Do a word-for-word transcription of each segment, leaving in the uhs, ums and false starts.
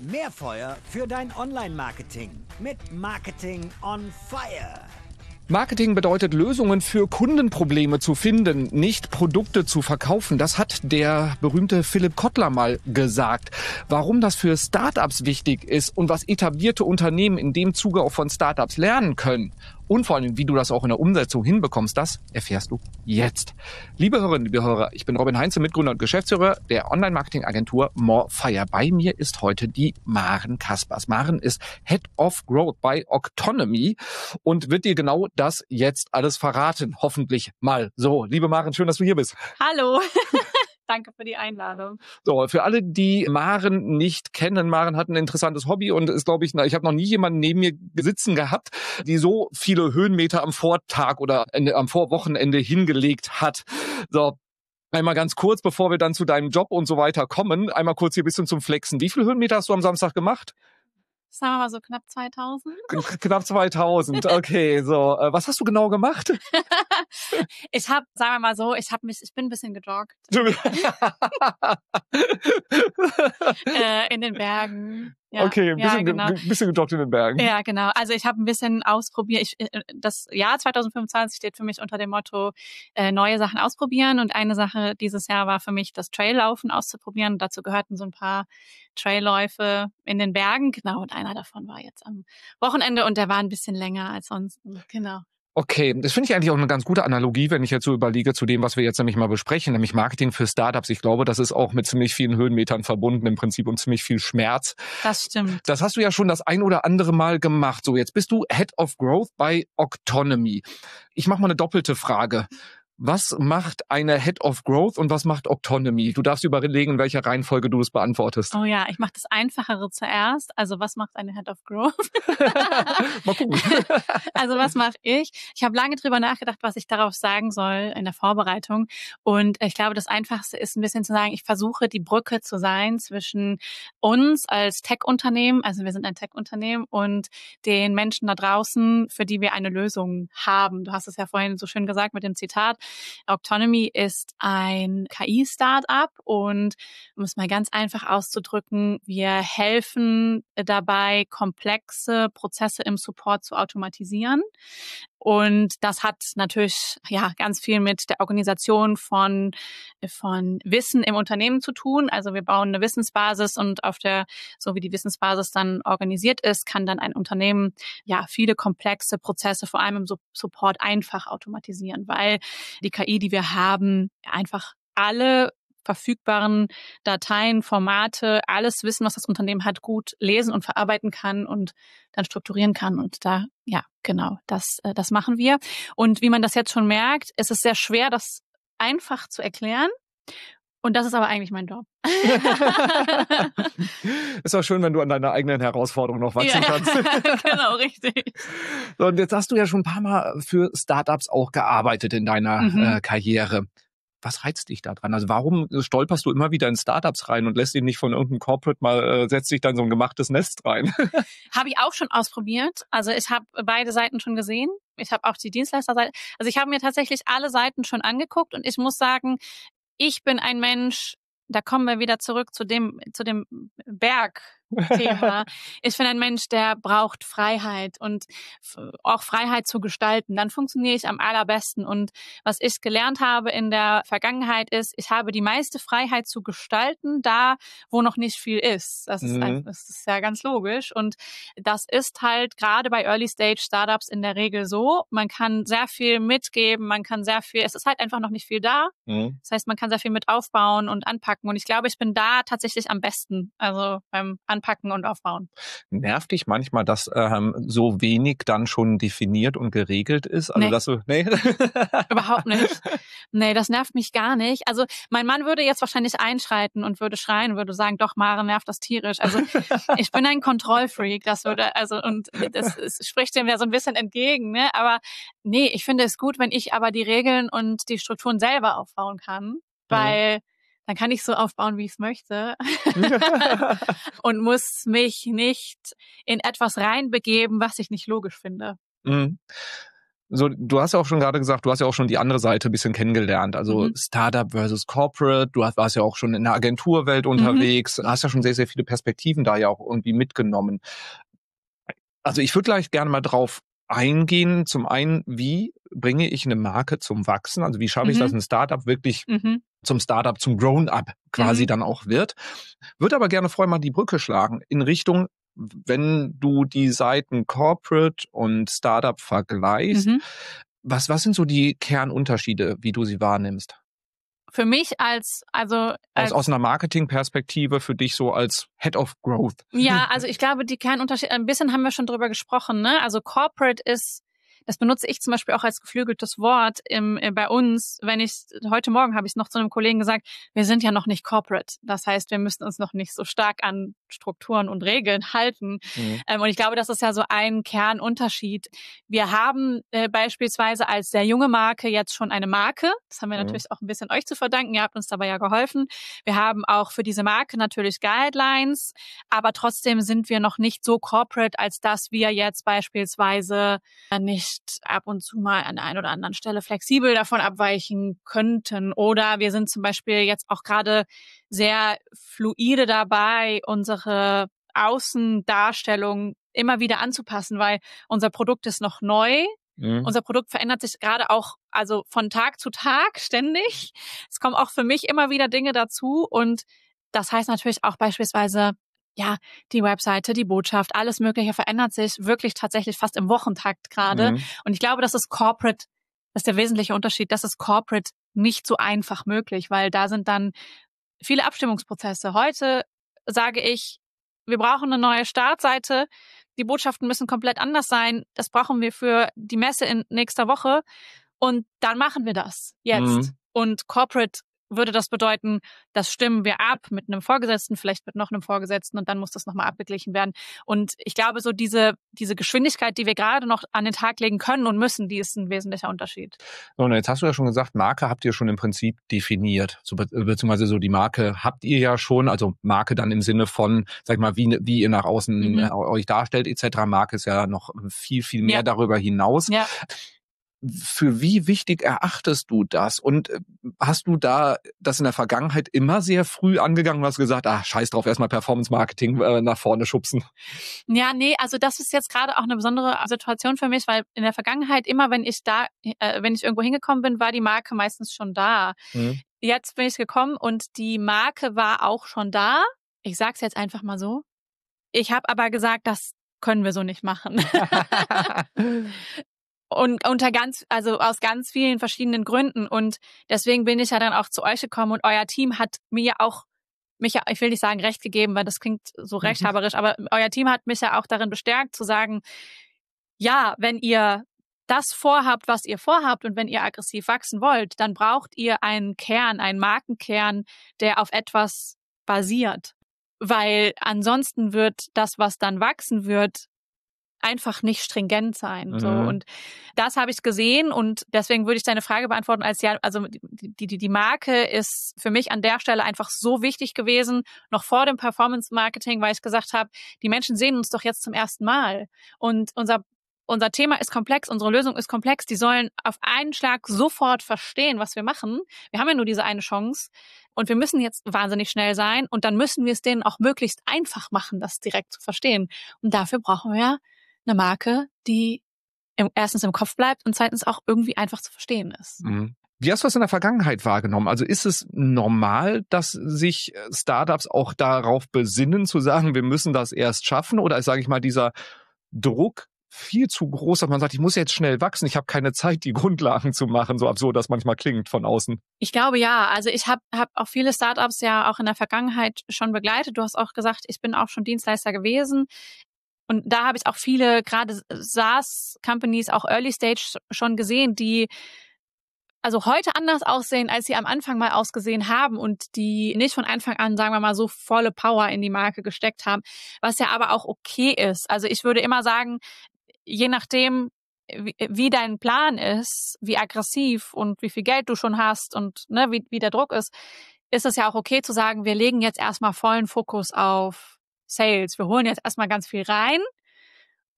Mehr Feuer für dein Online-Marketing mit Marketing on Fire. Marketing bedeutet, Lösungen für Kundenprobleme zu finden, nicht Produkte zu verkaufen. Das hat der berühmte Philipp Kotler mal gesagt. Warum das für Startups wichtig ist und was etablierte Unternehmen in dem Zuge auch von Startups lernen können und vor allem, wie du das auch in der Umsetzung hinbekommst, das erfährst du jetzt. Liebe Hörerinnen, liebe Hörer, ich bin Robin Heinze, Mitgründer und Geschäftsführer der Online-Marketing-Agentur More Fire. Bei mir ist heute die Maren Kaspers. Maren ist Head of Growth bei Octonomy und wird dir genau das jetzt alles verraten. Hoffentlich mal. So, liebe Maren, schön, dass du hier bist. Hallo. Danke für die Einladung. So, für alle, die Maren nicht kennen, Maren hat ein interessantes Hobby und ist, glaube ich, na, ich habe noch nie jemanden neben mir sitzen gehabt, die so viele Höhenmeter am Vortag oder am Vorwochenende hingelegt hat. So, einmal ganz kurz, bevor wir dann zu deinem Job und so weiter kommen, einmal kurz hier ein bisschen zum Flexen. Wie viele Höhenmeter hast du am Samstag gemacht? Sagen wir mal so knapp zweitausend. Knapp zweitausend, okay. So, äh, was hast du genau gemacht? Ich habe, sagen wir mal so, ich habe mich, ich bin ein bisschen gejoggt. äh, in den Bergen. Ja, okay, ein bisschen, ja, genau. ge- bisschen gejoggt in den Bergen. Ja, genau. Also ich habe ein bisschen ausprobiert. Ich, das Jahr zwanzig fünfundzwanzig steht für mich unter dem Motto äh, neue Sachen ausprobieren. Und eine Sache dieses Jahr war für mich das Traillaufen auszuprobieren. Und dazu gehörten so ein paar Trailläufe in den Bergen. Genau, und einer davon war jetzt am Wochenende und der war ein bisschen länger als sonst. Genau. Okay, das finde ich eigentlich auch eine ganz gute Analogie, wenn ich jetzt so überlege zu dem, was wir jetzt nämlich mal besprechen, nämlich Marketing für Startups. Ich glaube, das ist auch mit ziemlich vielen Höhenmetern verbunden im Prinzip und ziemlich viel Schmerz. Das stimmt. Das hast du ja schon das ein oder andere Mal gemacht. So, jetzt bist du Head of Growth bei Octonomy. Ich mache mal eine doppelte Frage. Was macht eine Head of Growth und was macht Octonomy? Du darfst überlegen, in welcher Reihenfolge du es beantwortest. Oh ja, ich mache das Einfachere zuerst. Also was macht eine Head of Growth? Mal gucken. Also was mache ich? Ich habe lange drüber nachgedacht, was ich darauf sagen soll in der Vorbereitung. Und ich glaube, das Einfachste ist ein bisschen zu sagen, ich versuche die Brücke zu sein zwischen uns als Tech-Unternehmen, also wir sind ein Tech-Unternehmen, und den Menschen da draußen, für die wir eine Lösung haben. Du hast es ja vorhin so schön gesagt mit dem Zitat. Octonomy ist ein K I-Startup und, um es mal ganz einfach auszudrücken, wir helfen dabei, komplexe Prozesse im Support zu automatisieren. Und das hat natürlich ja ganz viel mit der Organisation von von Wissen im Unternehmen zu tun. Also wir bauen eine Wissensbasis und auf der, so wie die Wissensbasis dann organisiert ist, kann dann ein Unternehmen ja viele komplexe Prozesse vor allem im Support einfach automatisieren, weil die K I, die wir haben, einfach alle verfügbaren Dateien, Formate, alles Wissen, was das Unternehmen hat, gut lesen und verarbeiten kann und dann strukturieren kann. Und da, ja, genau, das, das machen wir. Und wie man das jetzt schon merkt, ist es sehr schwer, das einfach zu erklären. Und das ist aber eigentlich mein Job. Ist auch schön, wenn du an deiner eigenen Herausforderung noch wachsen ja, kannst. Genau, richtig. So, und jetzt hast du ja schon ein paar Mal für Startups auch gearbeitet in deiner Mhm. äh, Karriere. Was reizt dich da dran? Also warum stolperst du immer wieder in Startups rein und lässt dich nicht von irgendeinem Corporate mal, äh, setzt dich dann so ein gemachtes Nest rein? Habe ich auch schon ausprobiert. Also ich habe beide Seiten schon gesehen. Ich habe auch die Dienstleisterseite. Also ich habe mir tatsächlich alle Seiten schon angeguckt und ich muss sagen, ich bin ein Mensch, da kommen wir wieder zurück zu dem, zu dem Bergthema. Ich bin ein Mensch, der braucht Freiheit und auch Freiheit zu gestalten. Dann funktioniere ich am allerbesten. Und was ich gelernt habe in der Vergangenheit ist, ich habe die meiste Freiheit zu gestalten, da wo noch nicht viel ist. Das ist, Mhm. ein, das ist ja ganz logisch. Und das ist halt gerade bei Early-Stage-Startups in der Regel so. Man kann sehr viel mitgeben, man kann sehr viel, es ist halt einfach noch nicht viel da. Mhm. Das heißt, man kann sehr viel mit aufbauen und anpacken. Und ich glaube, ich bin da tatsächlich am besten. Also beim Anpacken und Aufbauen. Nervt dich manchmal, dass ähm, so wenig dann schon definiert und geregelt ist? Also Nee. dass du, nee? Überhaupt nicht. Nee, das nervt mich gar nicht. Also mein Mann würde jetzt wahrscheinlich einschreiten und würde schreien, würde sagen, doch, Maren, nervt das tierisch. Also ich bin ein Kontrollfreak, das würde, also, und das, das spricht dem ja so ein bisschen entgegen, ne? Aber nee, ich finde es gut, wenn ich aber die Regeln und die Strukturen selber aufbauen kann, weil dann kann ich so aufbauen, wie ich es möchte und muss mich nicht in etwas reinbegeben, was ich nicht logisch finde. Mhm. So, du hast ja auch schon gerade gesagt, du hast ja auch schon die andere Seite ein bisschen kennengelernt. Also mhm. Startup versus Corporate. Du warst ja auch schon in der Agenturwelt unterwegs. Mhm. Hast ja schon sehr, sehr viele Perspektiven da ja auch irgendwie mitgenommen. Also ich würde gleich gerne mal drauf eingehen. Zum einen, wie bringe ich eine Marke zum Wachsen? Also wie schaffe ich, mhm. dass ein Startup wirklich mhm. zum Startup, zum Grown-up quasi mhm. dann auch wird? Würde aber gerne vorher mal die Brücke schlagen in Richtung, wenn du die Seiten Corporate und Startup vergleichst, mhm. was, was sind so die Kernunterschiede, wie du sie wahrnimmst? Für mich als, also... Als aus, aus einer Marketingperspektive für dich so als Head of Growth. Ja, also ich glaube, die Kernunterschiede, ein bisschen haben wir schon drüber gesprochen, ne? Also Corporate ist, das benutze ich zum Beispiel auch als geflügeltes Wort im, äh, bei uns. Wenn ich, heute Morgen habe ich noch zu einem Kollegen gesagt, wir sind ja noch nicht Corporate. Das heißt, wir müssen uns noch nicht so stark an Strukturen und Regeln halten. Mhm. Ähm, und ich glaube, das ist ja so ein Kernunterschied. Wir haben äh, beispielsweise als sehr junge Marke jetzt schon eine Marke. Das haben wir mhm. natürlich auch ein bisschen euch zu verdanken. Ihr habt uns dabei ja geholfen. Wir haben auch für diese Marke natürlich Guidelines, aber trotzdem sind wir noch nicht so corporate, als dass wir jetzt beispielsweise nicht ab und zu mal an der einen oder anderen Stelle flexibel davon abweichen könnten. Oder wir sind zum Beispiel jetzt auch gerade sehr fluide dabei, unsere Außendarstellung immer wieder anzupassen, weil unser Produkt ist noch neu. Mhm. Unser Produkt verändert sich gerade auch, also von Tag zu Tag ständig. Es kommen auch für mich immer wieder Dinge dazu und das heißt natürlich auch beispielsweise, ja, die Webseite, die Botschaft, alles Mögliche verändert sich wirklich tatsächlich fast im Wochentakt gerade. Mhm. Und ich glaube, das ist Corporate, das ist der wesentliche Unterschied, das ist Corporate nicht so einfach möglich, weil da sind dann viele Abstimmungsprozesse. Heute sage ich, wir brauchen eine neue Startseite, die Botschaften müssen komplett anders sein, das brauchen wir für die Messe in nächster Woche und dann machen wir das jetzt. Mhm. Und Corporate würde das bedeuten, das stimmen wir ab mit einem Vorgesetzten, vielleicht mit noch einem Vorgesetzten und dann muss das nochmal abgeglichen werden. Und ich glaube, so diese diese Geschwindigkeit, die wir gerade noch an den Tag legen können und müssen, die ist ein wesentlicher Unterschied. So, und jetzt hast du ja schon gesagt, Marke habt ihr schon im Prinzip definiert, so, beziehungsweise so die Marke habt ihr ja schon, also Marke dann im Sinne von, sag ich mal, wie, wie ihr nach außen mhm. euch darstellt et cetera. Marke ist ja noch viel, viel mehr ja. darüber hinaus. Ja. Für wie wichtig erachtest du das? Und hast du da das in der Vergangenheit immer sehr früh angegangen und hast gesagt, ah, scheiß drauf, erstmal Performance-Marketing äh, nach vorne schubsen? Ja, nee, also das ist jetzt gerade auch eine besondere Situation für mich, weil in der Vergangenheit immer, wenn ich da, äh, wenn ich irgendwo hingekommen bin, war die Marke meistens schon da. Mhm. Jetzt bin ich gekommen und die Marke war auch schon da. Ich sag's jetzt einfach mal so. Ich habe aber gesagt, das können wir so nicht machen. Und unter ganz, also aus ganz vielen verschiedenen Gründen. Und deswegen bin ich ja dann auch zu euch gekommen und euer Team hat mir auch, mich, ich will nicht sagen recht gegeben, weil das klingt so rechthaberisch, aber euer Team hat mich ja auch darin bestärkt zu sagen, ja, wenn ihr das vorhabt, was ihr vorhabt und wenn ihr aggressiv wachsen wollt, dann braucht ihr einen Kern, einen Markenkern, der auf etwas basiert. Weil ansonsten wird das, was dann wachsen wird, einfach nicht stringent sein. Mhm. So. Und das habe ich gesehen und deswegen würde ich deine Frage beantworten als ja, also die, die, die Marke ist für mich an der Stelle einfach so wichtig gewesen, noch vor dem Performance-Marketing, weil ich gesagt habe, die Menschen sehen uns doch jetzt zum ersten Mal und unser Unser Thema ist komplex, unsere Lösung ist komplex. Die sollen auf einen Schlag sofort verstehen, was wir machen. Wir haben ja nur diese eine Chance und wir müssen jetzt wahnsinnig schnell sein und dann müssen wir es denen auch möglichst einfach machen, das direkt zu verstehen. Und dafür brauchen wir eine Marke, die im, erstens im Kopf bleibt und zweitens auch irgendwie einfach zu verstehen ist. Mhm. Wie hast du das in der Vergangenheit wahrgenommen? Also ist es normal, dass sich Startups auch darauf besinnen, zu sagen, wir müssen das erst schaffen? Oder ist, sage ich mal, dieser Druck viel zu groß, dass man sagt, ich muss jetzt schnell wachsen, ich habe keine Zeit, die Grundlagen zu machen, so absurd das manchmal klingt von außen? Ich glaube ja, also ich habe hab auch viele Startups ja auch in der Vergangenheit schon begleitet. Du hast auch gesagt, ich bin auch schon Dienstleister gewesen. Und da habe ich auch viele, gerade SaaS-Companies, auch Early Stage schon gesehen, die also heute anders aussehen, als sie am Anfang mal ausgesehen haben und die nicht von Anfang an, sagen wir mal, so volle Power in die Marke gesteckt haben, was ja aber auch okay ist. Also ich würde immer sagen, je nachdem, wie, wie dein Plan ist, wie aggressiv und wie viel Geld du schon hast und ne, wie, wie der Druck ist, ist es ja auch okay zu sagen, wir legen jetzt erstmal vollen Fokus auf Sales. Wir holen jetzt erstmal ganz viel rein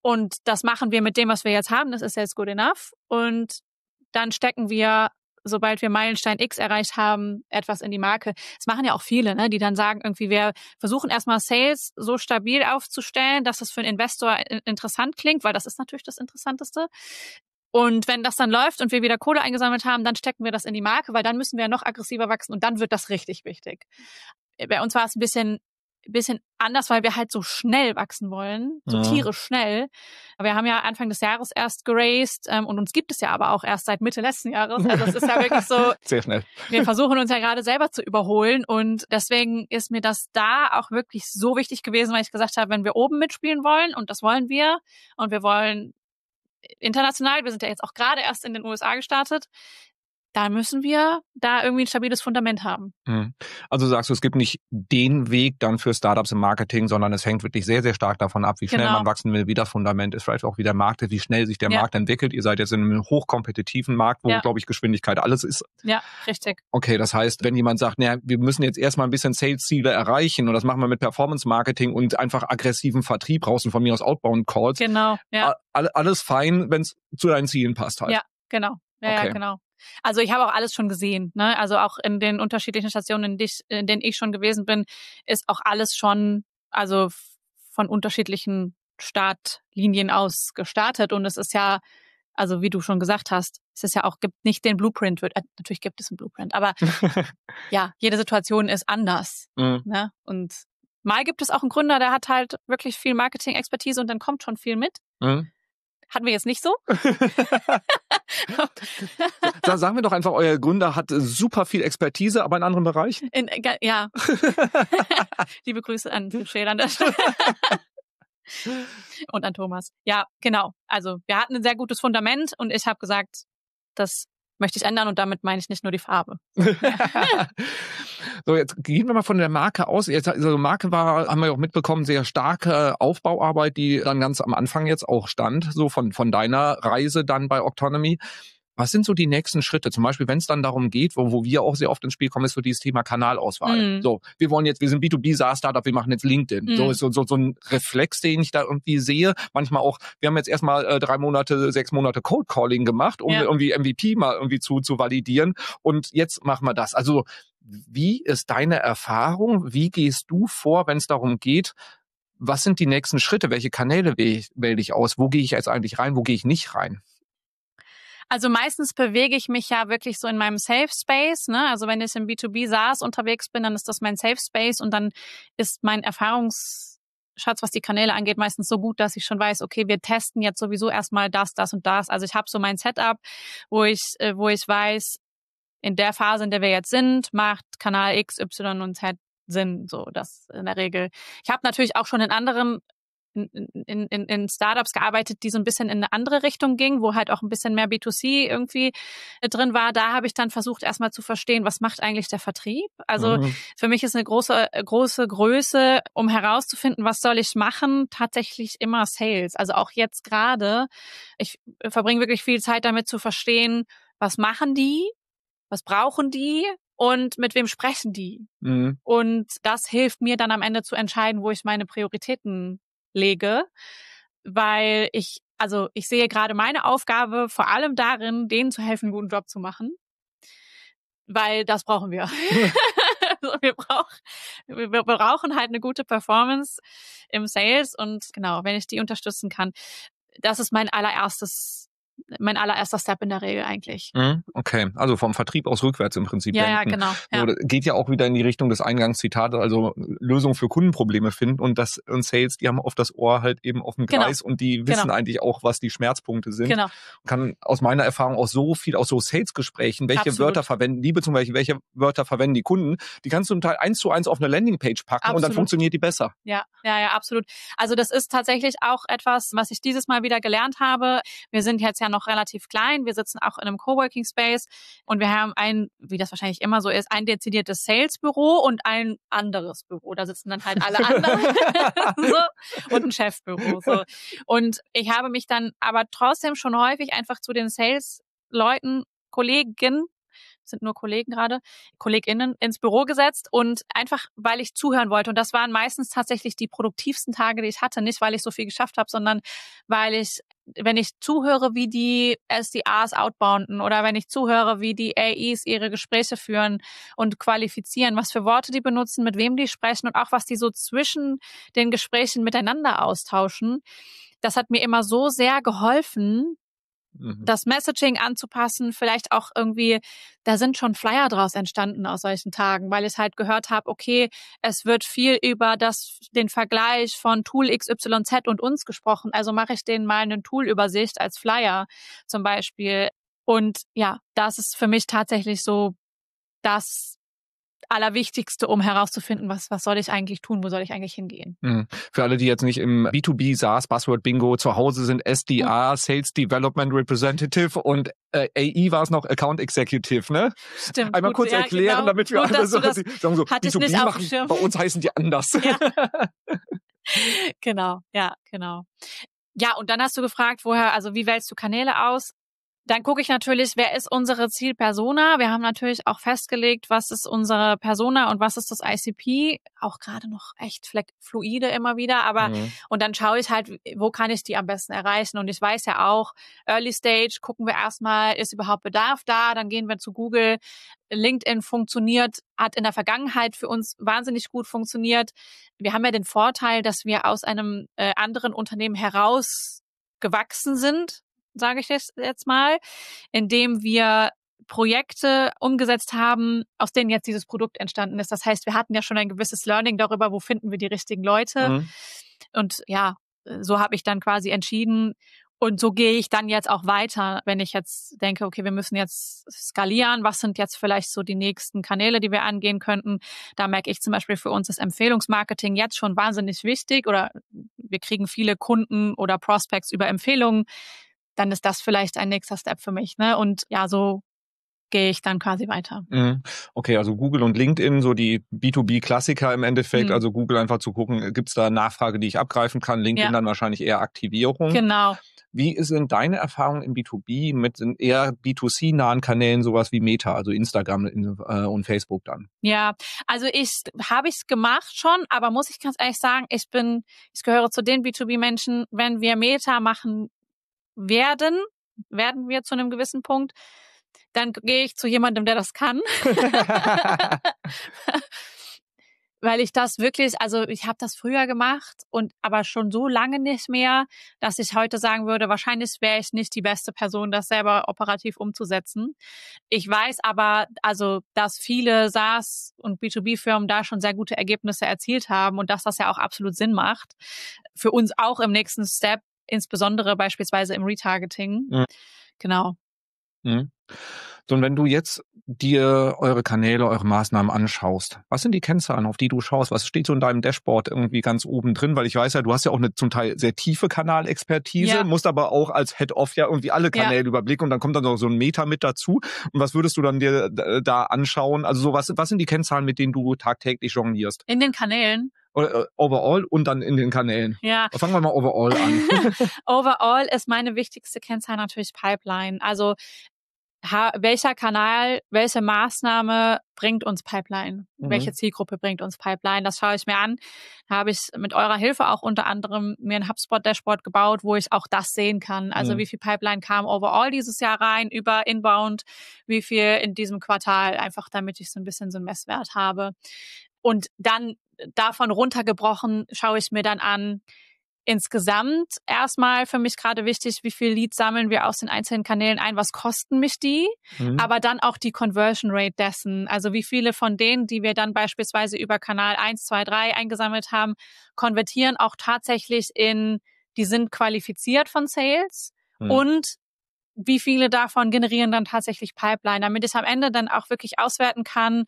Und das machen wir mit dem, was wir jetzt haben. Das ist jetzt good enough. Und dann stecken wir, sobald wir Meilenstein X erreicht haben, etwas in die Marke. Das machen ja auch viele, ne, die dann sagen, irgendwie, wir versuchen erstmal Sales so stabil aufzustellen, dass es für einen Investor interessant klingt, weil das ist natürlich das Interessanteste. Und wenn das dann läuft und wir wieder Kohle eingesammelt haben, dann stecken wir das in die Marke, weil dann müssen wir noch aggressiver wachsen und dann wird das richtig wichtig. Bei uns war es ein bisschen bisschen anders, weil wir halt so schnell wachsen wollen, so ja. tierisch schnell. Wir haben ja Anfang des Jahres erst geraced ähm, und uns gibt es ja aber auch erst seit Mitte letzten Jahres. Also es ist ja wirklich so, sehr schnell. Wir versuchen uns ja gerade selber zu überholen und deswegen ist mir das da auch wirklich so wichtig gewesen, weil ich gesagt habe, wenn wir oben mitspielen wollen und das wollen wir und wir wollen international, wir sind ja jetzt auch gerade erst in den U S A gestartet, da müssen wir da irgendwie ein stabiles Fundament haben. Also sagst du, es gibt nicht den Weg dann für Startups im Marketing, sondern es hängt wirklich sehr, sehr stark davon ab, wie schnell Genau. man wachsen will, wie das Fundament ist, vielleicht auch wie der Markt ist, wie schnell sich der Ja. Markt entwickelt. Ihr seid jetzt in einem hochkompetitiven Markt, wo, Ja. glaube ich, Geschwindigkeit alles ist. Ja, richtig. Okay, das heißt, wenn jemand sagt, naja, wir müssen jetzt erstmal ein bisschen Sales-Ziele erreichen und das machen wir mit Performance-Marketing und einfach aggressiven Vertrieb raus und von mir aus Outbound-Calls. Genau, ja. All, alles fein, wenn es zu deinen Zielen passt halt. Ja, genau. Ja, Okay. ja, genau. Also ich habe auch alles schon gesehen, ne? Also auch in den unterschiedlichen Stationen, in, dich, in denen ich schon gewesen bin, ist auch alles schon, also von unterschiedlichen Startlinien aus gestartet. Und es ist ja, also wie du schon gesagt hast, es ist ja auch, gibt nicht den Blueprint, wird, äh, natürlich gibt es einen Blueprint, aber ja, jede Situation ist anders. Mhm. Ne? Und mal gibt es auch einen Gründer, der hat halt wirklich viel Marketing-Expertise und dann kommt schon viel mit. Mhm. Hatten wir jetzt nicht so. Da sagen wir doch einfach, euer Gründer hat super viel Expertise, aber in anderen Bereichen. In, ja. Liebe Grüße an Schäler an der Stelle. Und an Thomas. Ja, genau. Also wir hatten ein sehr gutes Fundament und ich habe gesagt, das möchte ich ändern und damit meine ich nicht nur die Farbe. So, jetzt gehen wir mal von der Marke aus. Jetzt, also Marke war, haben wir auch mitbekommen, sehr starke Aufbauarbeit, die dann ganz am Anfang jetzt auch stand, so von, von deiner Reise dann bei Octonomy. Was sind so die nächsten Schritte? Zum Beispiel, wenn es dann darum geht, wo, wo wir auch sehr oft ins Spiel kommen, ist so dieses Thema Kanalauswahl. Mhm. So, wir wollen jetzt, wir sind B zwei B SaaS-Startup, wir machen jetzt LinkedIn. Mhm. So ist so, so, so ein Reflex, den ich da irgendwie sehe. Manchmal auch, wir haben jetzt erstmal äh, drei Monate, sechs Monate Cold Calling gemacht, um Ja. irgendwie M V P mal irgendwie zu, zu validieren. Und jetzt machen wir das. Also, wie ist deine Erfahrung? Wie gehst du vor, wenn es darum geht, was sind die nächsten Schritte? Welche Kanäle wähle ich, wähle ich aus? Wo gehe ich jetzt eigentlich rein? Wo gehe ich nicht rein? Also meistens bewege ich mich ja wirklich so in meinem Safe Space, ne? Also wenn ich im B zwei B SaaS unterwegs bin, dann ist das mein Safe Space und dann ist mein Erfahrungsschatz, was die Kanäle angeht, meistens so gut, dass ich schon weiß, okay, wir testen jetzt sowieso erstmal das, das und das. Also ich habe so mein Setup, wo ich, äh, wo ich weiß, in der Phase, in der wir jetzt sind, macht Kanal X, Y und Z Sinn, so das in der Regel. Ich habe natürlich auch schon in anderen In, in, in, in Startups gearbeitet, die so ein bisschen in eine andere Richtung gingen, wo halt auch ein bisschen mehr B zwei C irgendwie drin war. Da habe ich dann versucht, erstmal zu verstehen, was macht eigentlich der Vertrieb? Also Mhm. für mich ist eine große, große Größe, um herauszufinden, was soll ich machen, tatsächlich immer Sales. Also auch jetzt gerade. Ich verbringe wirklich viel Zeit damit zu verstehen, was machen die, was brauchen die und mit wem sprechen die? Mhm. Und das hilft mir dann am Ende zu entscheiden, wo ich meine Prioritäten lege, weil ich, also ich sehe gerade meine Aufgabe vor allem darin, denen zu helfen, einen guten Job zu machen, weil das brauchen wir. Also wir, brauch, wir brauchen halt eine gute Performance im Sales und genau, wenn ich die unterstützen kann, das ist mein allererstes mein allererster Step in der Regel eigentlich. Okay, also vom Vertrieb aus rückwärts im Prinzip Ja, ja, denken. genau. Ja. So, das geht ja auch wieder in die Richtung des Eingangszitats, also Lösungen für Kundenprobleme finden und das und Sales, die haben oft das Ohr halt eben auf dem Genau. Gleis und die wissen Genau. eigentlich auch, was die Schmerzpunkte sind. Genau. Kann aus meiner Erfahrung auch so viel aus so Sales-Gesprächen, welche Absolut. Wörter verwenden die, beziehungsweise welche Wörter verwenden die Kunden, die kannst du zum Teil eins zu eins auf eine Landingpage packen und dann Absolut. funktioniert die besser. Ja, ja, ja, absolut. Also das ist tatsächlich auch etwas, was ich dieses Mal wieder gelernt habe. Wir sind jetzt ja noch relativ klein. Wir sitzen auch in einem Coworking Space und wir haben ein, wie das wahrscheinlich immer so ist, ein dezidiertes Sales-Büro und ein anderes Büro. Da sitzen dann halt alle anderen so, und ein Chefbüro. So. Und ich habe mich dann aber trotzdem schon häufig einfach zu den Sales-Leuten, Kollegen sind nur Kollegen gerade, KollegInnen ins Büro gesetzt und einfach, weil ich zuhören wollte. Und das waren meistens tatsächlich die produktivsten Tage, die ich hatte. Nicht, weil ich so viel geschafft habe, sondern weil ich, wenn ich zuhöre, wie die S D As outbounden oder wenn ich zuhöre, wie die A Es ihre Gespräche führen und qualifizieren, was für Worte die benutzen, mit wem die sprechen und auch was die so zwischen den Gesprächen miteinander austauschen. Das hat mir immer so sehr geholfen, mhm. das Messaging anzupassen, vielleicht auch irgendwie, da sind schon Flyer draus entstanden aus solchen Tagen, weil ich halt gehört habe, okay, es wird viel über das, den Vergleich von Tool X Y Z und uns gesprochen, also mache ich denen mal eine Toolübersicht als Flyer zum Beispiel. Und ja, das ist für mich tatsächlich so das Allerwichtigste, um herauszufinden, was, was soll ich eigentlich tun, wo soll ich eigentlich hingehen. Mhm. Für alle, die jetzt nicht im B zwei B SaaS Buzzword Bingo zu Hause sind, S D R, mhm. Sales Development Representative und äh, A E war es noch Account Executive, ne? Stimmt. Einmal gut, kurz ja, erklären, genau. damit wir gut, alle so das sagen so, B zwei B machen, bei uns heißen die anders. Ja. Genau, ja, genau. Ja, und dann hast du gefragt, woher, also wie wählst du Kanäle aus? Dann gucke ich natürlich, wer ist unsere Zielpersona? Wir haben natürlich auch festgelegt, was ist unsere Persona und was ist das I C P? Auch gerade noch echt fluide immer wieder, aber mhm. und dann schaue ich halt, wo kann ich die am besten erreichen? Und ich weiß ja auch, Early Stage gucken wir erstmal, ist überhaupt Bedarf da? Dann gehen wir zu Google. LinkedIn funktioniert, hat in der Vergangenheit für uns wahnsinnig gut funktioniert. Wir haben ja den Vorteil, dass wir aus einem äh, anderen Unternehmen heraus gewachsen sind, sage ich jetzt mal, indem wir Projekte umgesetzt haben, aus denen jetzt dieses Produkt entstanden ist. Das heißt, wir hatten ja schon ein gewisses Learning darüber, wo finden wir die richtigen Leute. Mhm. Und ja, so habe ich dann quasi entschieden. Und so gehe ich dann jetzt auch weiter, wenn ich jetzt denke, okay, wir müssen jetzt skalieren. Was sind jetzt vielleicht so die nächsten Kanäle, die wir angehen könnten? Da merke ich zum Beispiel für uns das Empfehlungsmarketing jetzt schon wahnsinnig wichtig oder wir kriegen viele Kunden oder Prospects über Empfehlungen. Dann ist das vielleicht ein nächster Step für mich, ne? Und ja, so gehe ich dann quasi weiter. Okay, also Google und LinkedIn, so die B zwei B-Klassiker im Endeffekt, mhm. also Google einfach zu gucken, gibt es da Nachfrage, die ich abgreifen kann, LinkedIn ja. dann wahrscheinlich eher Aktivierung. Genau. Wie sind deine Erfahrungen im B zwei B mit sind eher B zwei C-nahen Kanälen, sowas wie Meta, also Instagram und Facebook dann? Ja, also ich habe ich es gemacht schon, aber muss ich ganz ehrlich sagen, ich bin, ich gehöre zu den B zwei B-Menschen, wenn wir Meta machen werden, werden wir zu einem gewissen Punkt, dann gehe ich zu jemandem, der das kann. Weil ich das wirklich, also ich habe das früher gemacht und aber schon so lange nicht mehr, dass ich heute sagen würde, wahrscheinlich wäre ich nicht die beste Person, das selber operativ umzusetzen. Ich weiß aber, also dass viele SaaS und B zwei B-Firmen da schon sehr gute Ergebnisse erzielt haben und dass das ja auch absolut Sinn macht. Für uns auch im nächsten Step, insbesondere beispielsweise im Retargeting. Mhm. Genau. Mhm. So, und wenn du jetzt dir eure Kanäle, eure Maßnahmen anschaust, was sind die Kennzahlen, auf die du schaust? Was steht so in deinem Dashboard irgendwie ganz oben drin? Weil ich weiß ja, du hast ja auch eine zum Teil sehr tiefe Kanalexpertise, ja. musst aber auch als Head-Off ja irgendwie alle Kanäle ja. überblicken und dann kommt dann noch so ein Meta mit dazu. Und was würdest du dann dir da anschauen? Also so was, was sind die Kennzahlen, mit denen du tagtäglich jonglierst? In den Kanälen? Overall und dann in den Kanälen. Ja. Fangen wir mal overall an. Overall ist meine wichtigste Kennzahl natürlich Pipeline. Also ha, welcher Kanal, welche Maßnahme bringt uns Pipeline? Mhm. Welche Zielgruppe bringt uns Pipeline? Das schaue ich mir an. Da habe ich mit eurer Hilfe auch unter anderem mir ein HubSpot-Dashboard gebaut, wo ich auch das sehen kann. Also mhm. wie viel Pipeline kam overall dieses Jahr rein über Inbound, wie viel in diesem Quartal, einfach damit ich so ein bisschen so einen Messwert habe. Und dann davon runtergebrochen schaue ich mir dann an, insgesamt erstmal für mich gerade wichtig, wie viel Leads sammeln wir aus den einzelnen Kanälen ein, was kosten mich die, mhm. aber dann auch die Conversion Rate dessen, also wie viele von denen, die wir dann beispielsweise über Kanal eins, zwei, drei eingesammelt haben, konvertieren auch tatsächlich in, die sind qualifiziert von Sales mhm. und wie viele davon generieren dann tatsächlich Pipeline, damit ich am Ende dann auch wirklich auswerten kann.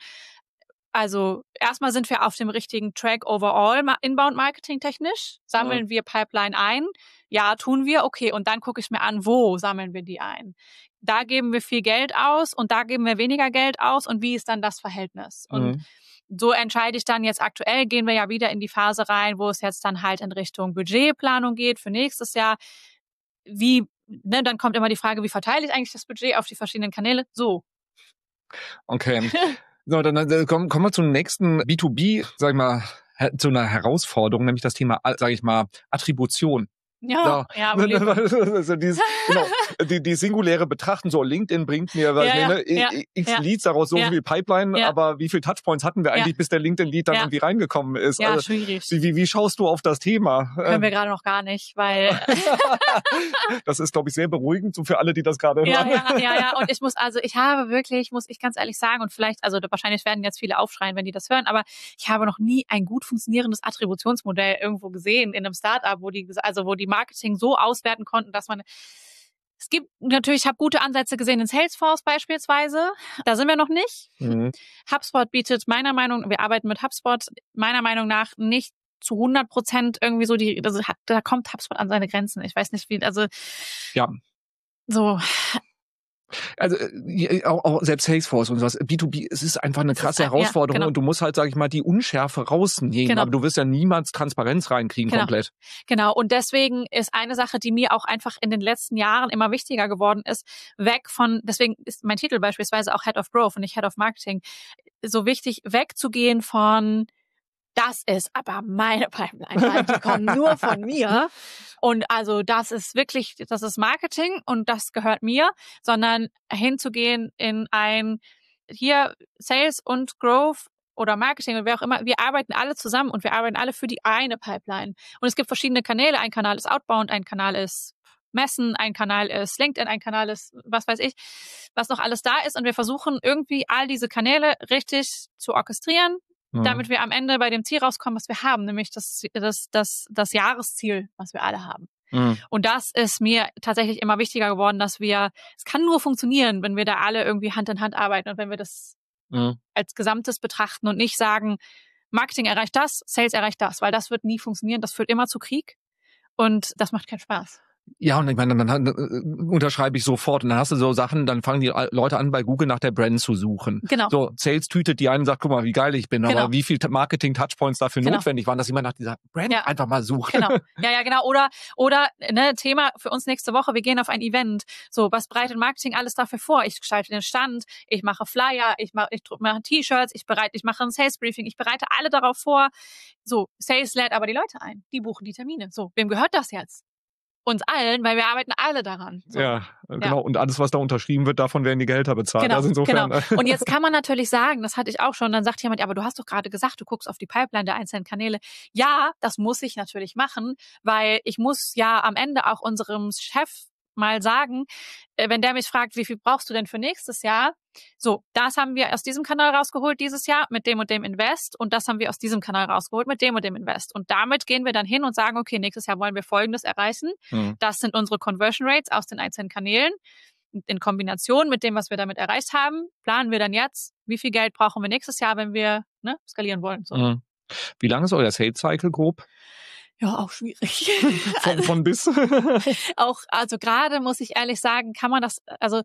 Also erstmal sind wir auf dem richtigen Track overall, Inbound-Marketing technisch. Sammeln ja. wir Pipeline ein? Ja, tun wir. Okay, und dann gucke ich mir an, wo sammeln wir die ein? Da geben wir viel Geld aus und da geben wir weniger Geld aus und wie ist dann das Verhältnis? Mhm. Und so entscheide ich dann jetzt aktuell, gehen wir ja wieder in die Phase rein, wo es jetzt dann halt in Richtung Budgetplanung geht für nächstes Jahr. Wie, ne, dann kommt immer die Frage, wie verteile ich eigentlich das Budget auf die verschiedenen Kanäle? So. Okay. So, dann, dann kommen, kommen wir zum nächsten B zwei B, sag ich mal, zu einer Herausforderung, nämlich das Thema, sage ich mal, Attribution. Ja, so. ja, also dieses, genau, die, die singuläre Betrachten, so LinkedIn bringt mir was, ja, ne, ja, x ja, Leads, daraus so ja, viel Pipeline, ja, aber wie viel Touchpoints hatten wir eigentlich, ja, bis der LinkedIn-Lead dann ja, irgendwie reingekommen ist? Ja, also, schwierig. Wie, wie schaust du auf das Thema? Können wir gerade noch gar nicht, weil... Das ist, glaube ich, sehr beruhigend, so für alle, die das gerade ja, hören. Ja, ja, ja, und ich muss, also ich habe wirklich, muss ich ganz ehrlich sagen, und vielleicht, also wahrscheinlich werden jetzt viele aufschreien, wenn die das hören, aber ich habe noch nie ein gut funktionierendes Attributionsmodell irgendwo gesehen in einem Startup, wo die, also wo die Marketing so auswerten konnten, dass man, es gibt natürlich, ich habe gute Ansätze gesehen in Salesforce beispielsweise, da sind wir noch nicht. Mhm. HubSpot bietet meiner Meinung nach, wir arbeiten mit HubSpot, meiner Meinung nach nicht zu hundert Prozent irgendwie so die, also da kommt HubSpot an seine Grenzen. Ich weiß nicht wie, also ja. So. Also auch, auch selbst Salesforce und sowas, B zwei B, es ist einfach eine krasse ein, Herausforderung ja, genau. Und du musst halt, sag ich mal, die Unschärfe rausnehmen, genau. Aber du wirst ja niemals Transparenz reinkriegen genau. komplett. Genau, und deswegen ist eine Sache, die mir auch einfach in den letzten Jahren immer wichtiger geworden ist, weg von, deswegen ist mein Titel beispielsweise auch Head of Growth und nicht Head of Marketing, so wichtig, wegzugehen von das ist aber meine Pipeline, weil die kommen nur von mir. Und also das ist wirklich, das ist Marketing und das gehört mir, sondern hinzugehen in ein, hier Sales und Growth oder Marketing und wer auch immer, wir arbeiten alle zusammen und wir arbeiten alle für die eine Pipeline. Und es gibt verschiedene Kanäle. Ein Kanal ist Outbound, ein Kanal ist Messen, ein Kanal ist LinkedIn, ein Kanal ist was weiß ich, was noch alles da ist. Und wir versuchen irgendwie all diese Kanäle richtig zu orchestrieren, damit wir am Ende bei dem Ziel rauskommen, was wir haben, nämlich das, das, das, das Jahresziel, was wir alle haben. Mhm. Und das ist mir tatsächlich immer wichtiger geworden, dass wir, es kann nur funktionieren, wenn wir da alle irgendwie Hand in Hand arbeiten und wenn wir das mhm. als Gesamtes betrachten und nicht sagen, Marketing erreicht das, Sales erreicht das, weil das wird nie funktionieren, das führt immer zu Krieg und das macht keinen Spaß. Ja, und ich meine, dann, dann uh, unterschreibe ich sofort. Und dann hast du so Sachen, dann fangen die Leute an, bei Google nach der Brand zu suchen. Genau. So, Sales tütet die einen und sagt, guck mal, wie geil ich bin. Genau. Aber wie viel Marketing-Touchpoints dafür genau. notwendig waren, dass jemand nach dieser Brand ja. einfach mal sucht. Genau. Ja, ja, genau. Oder, oder, ne, Thema für uns nächste Woche, wir gehen auf ein Event. So, was bereitet Marketing alles dafür vor? Ich gestalte den Stand, ich mache Flyer, ich mache, ich mache T-Shirts, ich bereite, ich mache ein Sales-Briefing, ich bereite alle darauf vor. So, Sales lädt aber die Leute ein. Die buchen die Termine. So, wem gehört das jetzt? Uns allen, weil wir arbeiten alle daran. So. Ja, genau. Ja. Und alles, was da unterschrieben wird, davon werden die Gehälter bezahlt. Genau, also insofern, genau. Und jetzt kann man natürlich sagen, das hatte ich auch schon, dann sagt jemand, ja, aber du hast doch gerade gesagt, du guckst auf die Pipeline der einzelnen Kanäle. Ja, das muss ich natürlich machen, weil ich muss ja am Ende auch unserem Chef mal sagen, wenn der mich fragt, wie viel brauchst du denn für nächstes Jahr? So, das haben wir aus diesem Kanal rausgeholt dieses Jahr mit dem und dem Invest und das haben wir aus diesem Kanal rausgeholt mit dem und dem Invest. Und damit gehen wir dann hin und sagen, okay, nächstes Jahr wollen wir Folgendes erreichen. Mhm. Das sind unsere Conversion Rates aus den einzelnen Kanälen. In Kombination mit dem, was wir damit erreicht haben, planen wir dann jetzt, wie viel Geld brauchen wir nächstes Jahr, wenn wir ne, skalieren wollen. So. Mhm. Wie lange ist euer Sales Cycle grob? Ja, auch schwierig. Von, von bis? Auch, also gerade muss ich ehrlich sagen, kann man das, also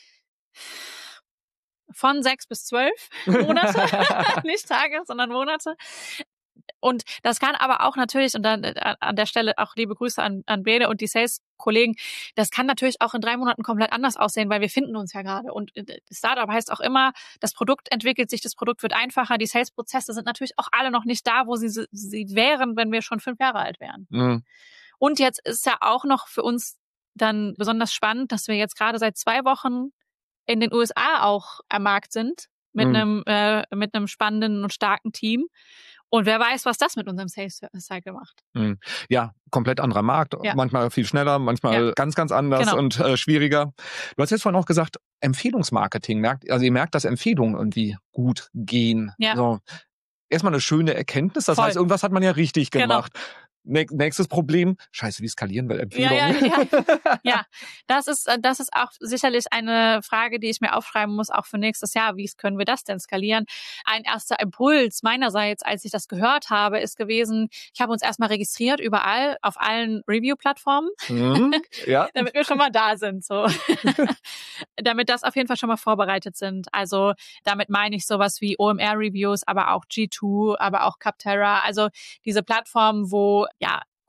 von sechs bis zwölf Monate, nicht Tage, sondern Monate. Und das kann aber auch natürlich, und dann an der Stelle auch liebe Grüße an, an Bede und die Sales-Kollegen, das kann natürlich auch in drei Monaten komplett anders aussehen, weil wir finden uns ja gerade. Und Startup heißt auch immer, das Produkt entwickelt sich, das Produkt wird einfacher, die Sales-Prozesse sind natürlich auch alle noch nicht da, wo sie, sie wären, wenn wir schon fünf Jahre alt wären. Mhm. Und jetzt ist ja auch noch für uns dann besonders spannend, dass wir jetzt gerade seit zwei Wochen in den U S A auch am Markt sind, mit mhm. einem äh, mit einem spannenden und starken Team. Und wer weiß, was das mit unserem Sales Cycle macht. Ja, komplett anderer Markt. Ja. Manchmal viel schneller, manchmal ja. ganz, ganz anders genau. und äh, schwieriger. Du hast jetzt vorhin auch gesagt, Empfehlungsmarketing. Merkt, also ihr merkt, dass Empfehlungen irgendwie gut gehen. Ja. So. Erstmal eine schöne Erkenntnis. Das Voll. heißt, irgendwas hat man ja richtig gemacht. Genau. Nächstes Problem, scheiße, wie skalieren wir Empfehlungen? Ja, ja, ja. ja, das ist, das ist auch sicherlich eine Frage, die ich mir aufschreiben muss, auch für nächstes Jahr. Wie können wir das denn skalieren? Ein erster Impuls meinerseits, als ich das gehört habe, ist gewesen, ich habe uns erstmal registriert überall, auf allen Review-Plattformen, mhm, ja. damit wir schon mal da sind, so. Damit das auf jeden Fall schon mal vorbereitet sind. Also, damit meine ich sowas wie O M R-Reviews, aber auch G zwei, aber auch Capterra. Also, diese Plattformen, wo ja,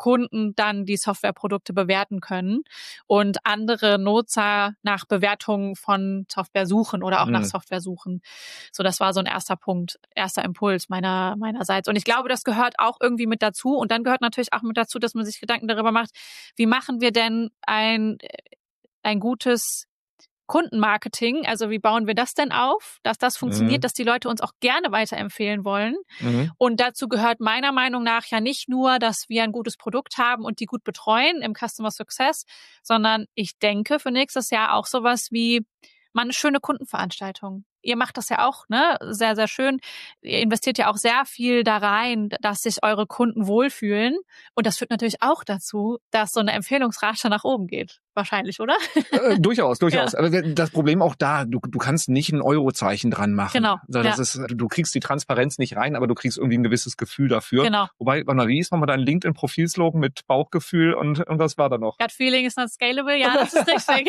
Kunden dann die Softwareprodukte bewerten können und andere Nutzer nach Bewertungen von Software suchen oder auch mhm. nach Software suchen. So, das war so ein erster Punkt, erster Impuls meiner meinerseits. Und ich glaube, das gehört auch irgendwie mit dazu. Und dann gehört natürlich auch mit dazu, dass man sich Gedanken darüber macht, wie machen wir denn ein, ein gutes Kundenmarketing, also wie bauen wir das denn auf, dass das funktioniert, mhm. dass die Leute uns auch gerne weiterempfehlen wollen. Mhm. Und dazu gehört meiner Meinung nach ja nicht nur, dass wir ein gutes Produkt haben und die gut betreuen im Customer Success, sondern ich denke für nächstes Jahr auch sowas wie mal eine schöne Kundenveranstaltung. Ihr macht das ja auch, ne, sehr, sehr schön. Ihr investiert ja auch sehr viel da rein, dass sich eure Kunden wohlfühlen. Und das führt natürlich auch dazu, dass so eine Empfehlungsrate nach oben geht. Wahrscheinlich, oder? Äh, durchaus, durchaus. Ja. Aber das Problem auch da, du, du kannst nicht ein Eurozeichen dran machen. Genau. Also das ja. ist, du kriegst die Transparenz nicht rein, aber du kriegst irgendwie ein gewisses Gefühl dafür. Genau. Wobei, wie ist nochmal dein LinkedIn-Profilslogan mit Bauchgefühl und, und was war da noch? Gut feeling is not scalable. Ja, das ist richtig.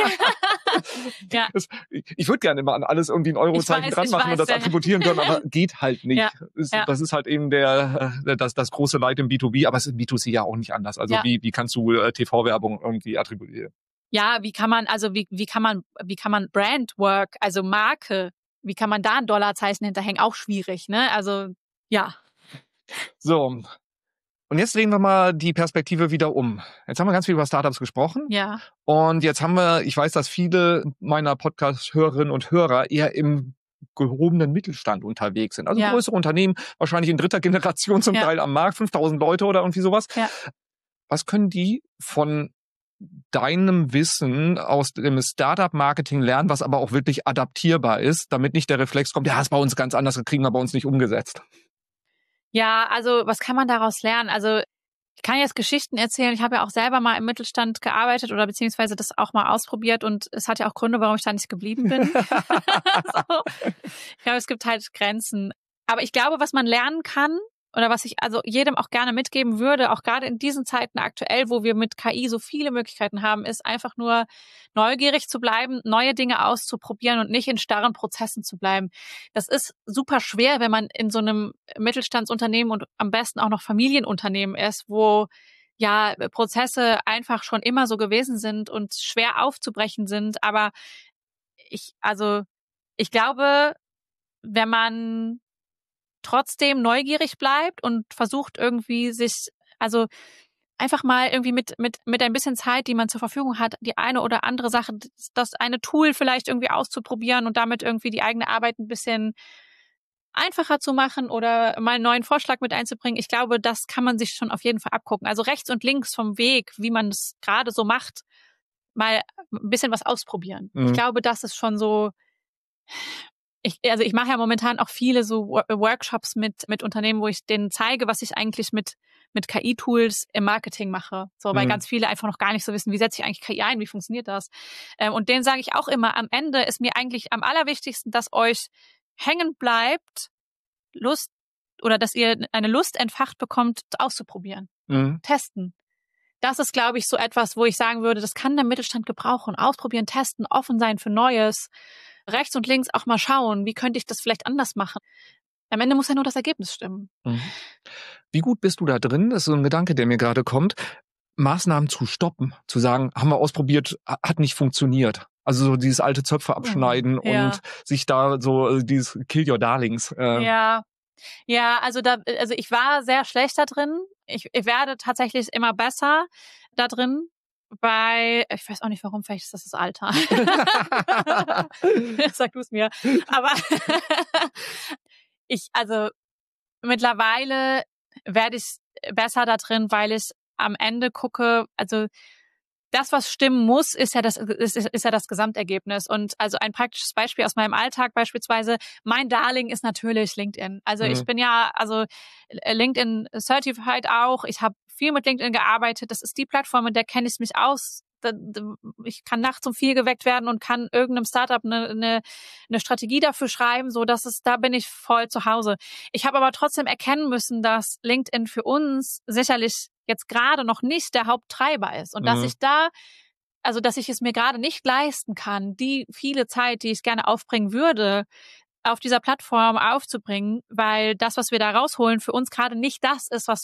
ja. Das, ich würde gerne immer an alles irgendwie ein Eurozeichen weiß, dran machen weiß, und das ja. attributieren können, aber geht halt nicht. Ja. Ist, ja. Das ist halt eben der, das, das große Leid im B zwei B, aber es ist im B zwei C ja auch nicht anders. Also ja. wie, wie kannst du äh, T V-Werbung irgendwie attribuieren? Ja, wie kann man, also wie, wie kann man, wie kann man Brandwork, also Marke, wie kann man da ein Dollarzeichen hinterhängen? Auch schwierig, ne? Also, ja. So. Und jetzt drehen wir mal die Perspektive wieder um. Jetzt haben wir ganz viel über Startups gesprochen. Ja. Und jetzt haben wir, ich weiß, dass viele meiner Podcast-Hörerinnen und Hörer eher im gehobenen Mittelstand unterwegs sind. Also ja. größere Unternehmen, wahrscheinlich in dritter Generation zum ja. Teil am Markt, fünftausend Leute oder irgendwie sowas. Ja. Was können die von deinem Wissen aus dem Startup-Marketing lernen, was aber auch wirklich adaptierbar ist, damit nicht der Reflex kommt, ja, ist bei uns ganz anders, das kriegen wir bei uns nicht umgesetzt? Ja, also was kann man daraus lernen? Also ich kann jetzt Geschichten erzählen. Ich habe ja auch selber mal im Mittelstand gearbeitet oder beziehungsweise das auch mal ausprobiert und es hat ja auch Gründe, warum ich da nicht geblieben bin. so. Ich glaube, es gibt halt Grenzen. Aber ich glaube, was man lernen kann oder was ich also jedem auch gerne mitgeben würde, auch gerade in diesen Zeiten aktuell, wo wir mit K I so viele Möglichkeiten haben, ist einfach nur neugierig zu bleiben, neue Dinge auszuprobieren und nicht in starren Prozessen zu bleiben. Das ist super schwer, wenn man in so einem Mittelstandsunternehmen und am besten auch noch Familienunternehmen ist, wo ja Prozesse einfach schon immer so gewesen sind und schwer aufzubrechen sind. Aber ich, also ich glaube, wenn man trotzdem neugierig bleibt und versucht irgendwie sich, also einfach mal irgendwie mit mit mit ein bisschen Zeit, die man zur Verfügung hat, die eine oder andere Sache, das eine Tool vielleicht irgendwie auszuprobieren und damit irgendwie die eigene Arbeit ein bisschen einfacher zu machen oder mal einen neuen Vorschlag mit einzubringen. Ich glaube, das kann man sich schon auf jeden Fall abgucken. Also rechts und links vom Weg, wie man es gerade so macht, mal ein bisschen was ausprobieren. Mhm. Ich glaube, das ist schon so. Ich, also ich mache ja momentan auch viele so Workshops mit mit Unternehmen, wo ich denen zeige, was ich eigentlich mit mit K I-Tools im Marketing mache. So, weil mhm. ganz viele einfach noch gar nicht so wissen, wie setze ich eigentlich K I ein, wie funktioniert das? Ähm, und denen sage ich auch immer, am Ende ist mir eigentlich am allerwichtigsten, dass euch hängen bleibt, Lust oder dass ihr eine Lust entfacht bekommt, auszuprobieren, mhm. testen. Das ist, glaube ich, so etwas, wo ich sagen würde, das kann der Mittelstand gebrauchen. Ausprobieren, testen, offen sein für Neues. Rechts und links auch mal schauen, wie könnte ich das vielleicht anders machen. Am Ende muss ja nur das Ergebnis stimmen. Mhm. Wie gut bist du da drin? Das ist so ein Gedanke, der mir gerade kommt. Maßnahmen zu stoppen, zu sagen, haben wir ausprobiert, hat nicht funktioniert. Also so dieses alte Zöpfe abschneiden mhm. ja. und sich da so dieses Kill Your Darlings. Äh ja, ja, also da, also ich war sehr schlecht da drin. Ich, ich werde tatsächlich immer besser da drin. Bei, ich weiß auch nicht warum, vielleicht ist das das Alter. Sag du es mir. Aber ich, also mittlerweile werde ich besser da drin, weil ich am Ende gucke, also das, was stimmen muss, ist ja das, ist, ist ja das Gesamtergebnis. Und also ein praktisches Beispiel aus meinem Alltag beispielsweise, mein Darling ist natürlich LinkedIn. Also mhm. ich bin ja, also LinkedIn Certified auch. Ich habe viel mit LinkedIn gearbeitet. Das ist die Plattform, in der kenne ich mich aus. Ich kann nachts um vier geweckt werden und kann irgendeinem Startup eine, eine, eine Strategie dafür schreiben, so dass es, da bin ich voll zu Hause. Ich habe aber trotzdem erkennen müssen, dass LinkedIn für uns sicherlich jetzt gerade noch nicht der Haupttreiber ist und mhm. dass ich da, also dass ich es mir gerade nicht leisten kann, die viele Zeit, die ich gerne aufbringen würde, auf dieser Plattform aufzubringen, weil das, was wir da rausholen, für uns gerade nicht das ist, was wir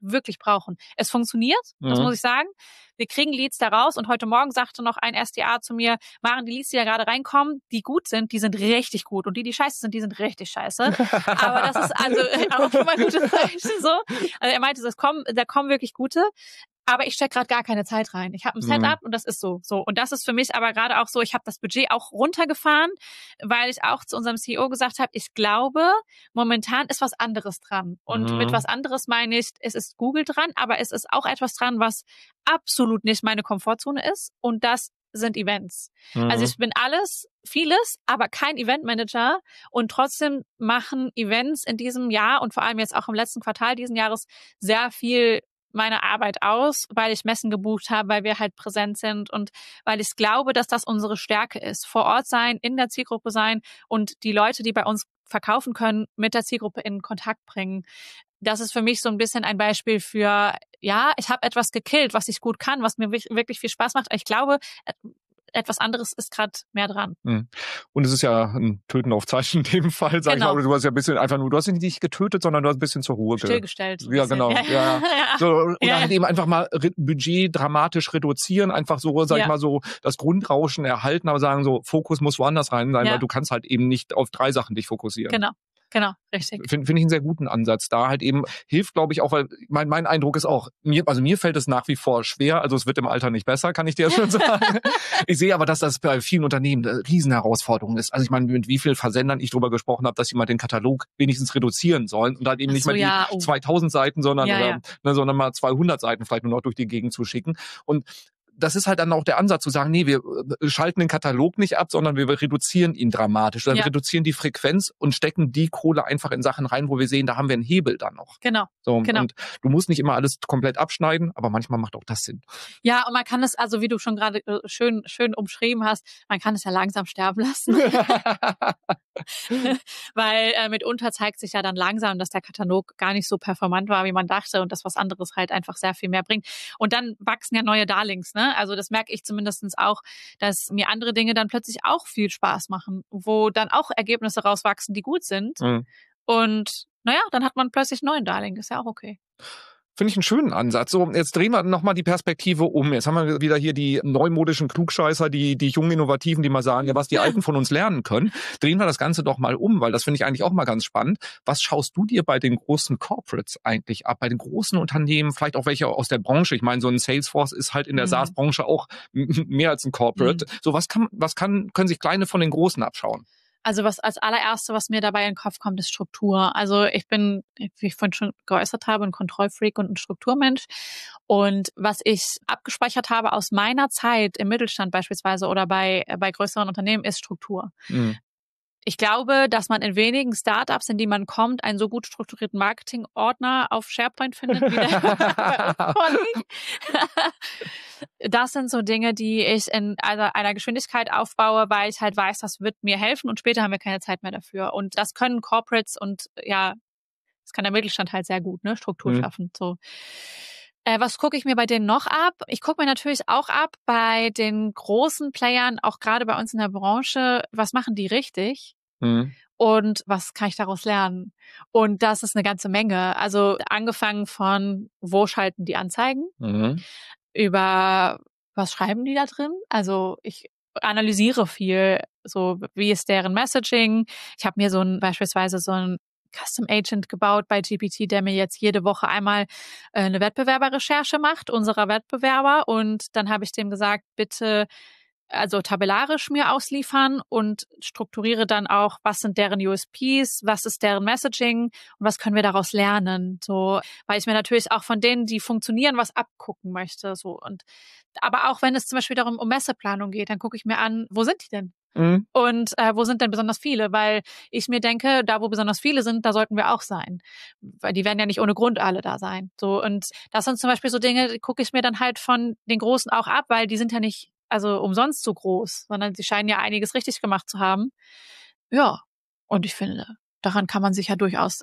wirklich brauchen. Es funktioniert, mhm. das muss ich sagen. Wir kriegen Leads da raus und heute Morgen sagte noch ein S D A zu mir, Maren, die Leads, die da gerade reinkommen, die gut sind, die sind richtig gut und die, die scheiße sind, die sind richtig scheiße. Aber das ist also auch schon mal ein gutes Zeichen so. Also er meinte, das kommen, da kommen wirklich gute. Aber ich stecke gerade gar keine Zeit rein. Ich habe ein Setup mhm. und das ist so. so. Und das ist für mich aber gerade auch so, ich habe das Budget auch runtergefahren, weil ich auch zu unserem C E O gesagt habe, ich glaube, momentan ist was anderes dran. Und mhm. mit was anderes meine ich, es ist Google dran, aber es ist auch etwas dran, was absolut nicht meine Komfortzone ist. Und das sind Events. Mhm. Also ich bin alles, vieles, aber kein Eventmanager. Und trotzdem machen Events in diesem Jahr und vor allem jetzt auch im letzten Quartal diesen Jahres sehr viel meine Arbeit aus, weil ich Messen gebucht habe, weil wir halt präsent sind und weil ich glaube, dass das unsere Stärke ist. Vor Ort sein, in der Zielgruppe sein und die Leute, die bei uns verkaufen können, mit der Zielgruppe in Kontakt bringen. Das ist für mich so ein bisschen ein Beispiel für, ja, ich habe etwas gekillt, was ich gut kann, was mir wirklich viel Spaß macht. Ich glaube, etwas anderes ist gerade mehr dran. Und es ist ja ein Töten auf Zeichen in dem Fall, sag genau. ich mal. Du hast ja ein bisschen einfach nur, du hast nicht dich getötet, sondern du hast ein bisschen zur Ruhe stillgestellt. Ja, genau. Ja, ja. ja. So, und ja. halt eben einfach mal Re- Budget dramatisch reduzieren, einfach so, sag ja. ich mal so, das Grundrauschen erhalten, aber sagen so, Fokus muss woanders rein sein, ja. weil du kannst halt eben nicht auf drei Sachen dich fokussieren. Genau. Genau, richtig. Finde find ich einen sehr guten Ansatz. Da halt eben hilft, glaube ich, auch, weil mein, mein Eindruck ist auch, mir, also mir fällt es nach wie vor schwer, also es wird im Alter nicht besser, kann ich dir schon sagen. Ich sehe aber, dass das bei vielen Unternehmen eine Riesenherausforderung ist. Also ich meine, mit wie vielen Versendern ich drüber gesprochen habe, dass sie mal den Katalog wenigstens reduzieren sollen und halt eben so, nicht mehr ja, die oh. zweitausend Seiten, sondern, ja, oder, ja. Ne, sondern mal zweihundert Seiten vielleicht nur noch durch die Gegend zu schicken. Und das ist halt dann auch der Ansatz zu sagen, nee, wir schalten den Katalog nicht ab, sondern wir reduzieren ihn dramatisch. Oder ja. wir reduzieren die Frequenz und stecken die Kohle einfach in Sachen rein, wo wir sehen, da haben wir einen Hebel dann noch. Genau. So, genau. Und du musst nicht immer alles komplett abschneiden, aber manchmal macht auch das Sinn. Ja, und man kann es, also wie du schon gerade schön, schön umschrieben hast, man kann es ja langsam sterben lassen. Weil äh, mitunter zeigt sich ja dann langsam, dass der Katalog gar nicht so performant war, wie man dachte und das was anderes halt einfach sehr viel mehr bringt. Und dann wachsen ja neue Darlings, ne? Also das merke ich zumindest auch, dass mir andere Dinge dann plötzlich auch viel Spaß machen, wo dann auch Ergebnisse rauswachsen, die gut sind. Mhm. Und naja, dann hat man plötzlich einen neuen Darling, ist ja auch okay. Finde ich einen schönen Ansatz. So, jetzt drehen wir nochmal die Perspektive um. Jetzt haben wir wieder hier die neumodischen Klugscheißer, die, die jungen Innovativen, die mal sagen, ja, was die Alten von uns lernen können. Drehen wir das Ganze doch mal um, weil das finde ich eigentlich auch mal ganz spannend. Was schaust du dir bei den großen Corporates eigentlich ab? Bei den großen Unternehmen, vielleicht auch welche aus der Branche? Ich meine, so ein Salesforce ist halt in der mhm. SaaS-Branche auch mehr als ein Corporate. Mhm. So, was kann, was kann, können sich Kleine von den Großen abschauen? Also was als allererste, was mir dabei in den Kopf kommt, ist Struktur. Also ich bin, wie ich vorhin schon geäußert habe, ein Kontrollfreak und ein Strukturmensch. Und was ich abgespeichert habe aus meiner Zeit im Mittelstand beispielsweise oder bei, bei größeren Unternehmen, ist Struktur. Mhm. Ich glaube, dass man in wenigen Startups, in die man kommt, einen so gut strukturierten Marketing-Ordner auf SharePoint findet, wie der bei uns vorliegt. Das sind so Dinge, die ich in einer, einer Geschwindigkeit aufbaue, weil ich halt weiß, das wird mir helfen und später haben wir keine Zeit mehr dafür. Und das können Corporates und ja, das kann der Mittelstand halt sehr gut, ne, Struktur mhm. schaffen. So. Äh, was gucke ich mir bei denen noch ab? Ich gucke mir natürlich auch ab bei den großen Playern, auch gerade bei uns in der Branche, was machen die richtig? Mhm. Und was kann ich daraus lernen? Und das ist eine ganze Menge. Also angefangen von, wo schalten die Anzeigen? Mhm. Über, was schreiben die da drin? Also ich analysiere viel, so wie ist deren Messaging? Ich habe mir so ein, beispielsweise so ein Custom Agent gebaut bei G P T, der mir jetzt jede Woche einmal äh, eine Wettbewerberrecherche macht, unserer Wettbewerber. Und dann habe ich dem gesagt, bitte also tabellarisch mir ausliefern und strukturiere dann auch, was sind deren U S Ps, was ist deren Messaging und was können wir daraus lernen. So, weil ich mir natürlich auch von denen, die funktionieren, was abgucken möchte. So und aber auch wenn es zum Beispiel darum um Messeplanung geht, dann gucke ich mir an, wo sind die denn? Mhm. Und äh, wo sind denn besonders viele? Weil ich mir denke, da wo besonders viele sind, da sollten wir auch sein. Weil die werden ja nicht ohne Grund alle da sein. So und das sind zum Beispiel so Dinge, die gucke ich mir dann halt von den Großen auch ab, weil die sind ja nicht also umsonst so groß, sondern sie scheinen ja einiges richtig gemacht zu haben. Ja, und ich finde, daran kann man sich ja durchaus, also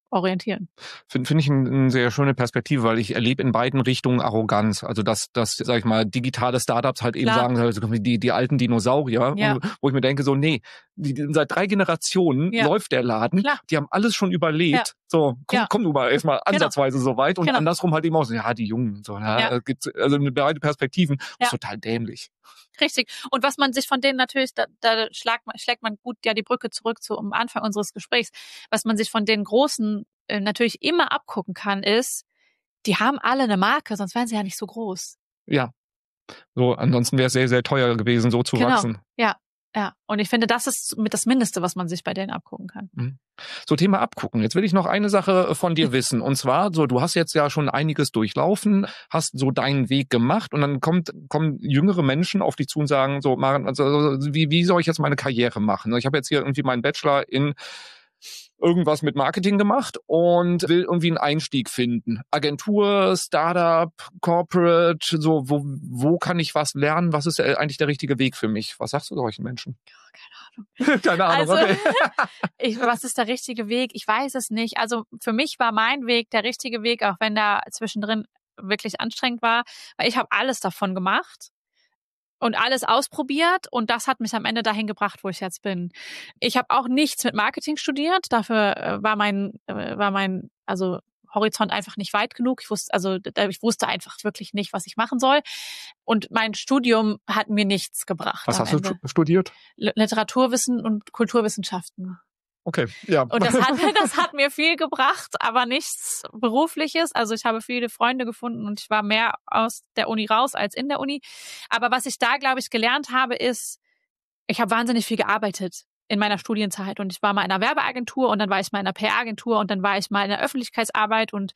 orientieren. Finde find ich eine ein sehr schöne Perspektive, weil ich erlebe in beiden Richtungen Arroganz. Also dass, dass sag ich mal, digitale Startups halt eben Klar. sagen, also die, die alten Dinosaurier, Ja. und, wo ich mir denke, so nee, die, die, seit drei Generationen Ja. läuft der Laden, Klar. die haben alles schon überlebt. Ja. So, komm, Ja. komm du mal erstmal ansatzweise so weit und Genau. andersrum halt eben auch so, ja, die Jungen, so, ja, Ja. gibt's also beide Perspektiven, Ja. das ist total dämlich. Richtig. Und was man sich von denen natürlich, da, da schlägt man, schlägt man gut ja die Brücke zurück zu am Anfang unseres Gesprächs, was man sich von den Großen äh, natürlich immer abgucken kann, ist, die haben alle eine Marke, sonst wären sie ja nicht so groß. Ja. So, ansonsten wäre es sehr, sehr teuer gewesen, so zu Genau. wachsen. Ja, ja. Und ich finde, das ist mit das Mindeste, was man sich bei denen abgucken kann. Mhm. So, Thema abgucken. Jetzt will ich noch eine Sache von dir wissen. Und zwar, so, du hast jetzt ja schon einiges durchlaufen, hast so deinen Weg gemacht und dann kommt, kommen jüngere Menschen auf dich zu und sagen, so, Maren, also, wie, wie soll ich jetzt meine Karriere machen? Ich habe jetzt hier irgendwie meinen Bachelor in irgendwas mit Marketing gemacht und will irgendwie einen Einstieg finden. Agentur, Startup, Corporate, so, wo, wo kann ich was lernen? Was ist eigentlich der richtige Weg für mich? Was sagst du solchen Menschen? Keine Ahnung, Also, okay. ich, was ist der richtige Weg? Ich weiß es nicht. Also für mich war mein Weg der richtige Weg, auch wenn da zwischendrin wirklich anstrengend war, weil ich habe alles davon gemacht und alles ausprobiert und das hat mich am Ende dahin gebracht, wo ich jetzt bin. Ich habe auch nichts mit Marketing studiert, dafür äh, war mein äh, war mein also Horizont einfach nicht weit genug. Ich wusste also ich wusste einfach wirklich nicht, was ich machen soll und mein Studium hat mir nichts gebracht. Was hast Ende. du studiert? L- Literaturwissen und Kulturwissenschaften. Okay, ja. Und das hat, das hat mir viel gebracht, aber nichts Berufliches. Also ich habe viele Freunde gefunden und ich war mehr aus der Uni raus als in der Uni. Aber was ich da, glaube ich, gelernt habe, ist, ich habe wahnsinnig viel gearbeitet in meiner Studienzeit. Und ich war mal in einer Werbeagentur und dann war ich mal in einer P R-Agentur und dann war ich mal in der Öffentlichkeitsarbeit und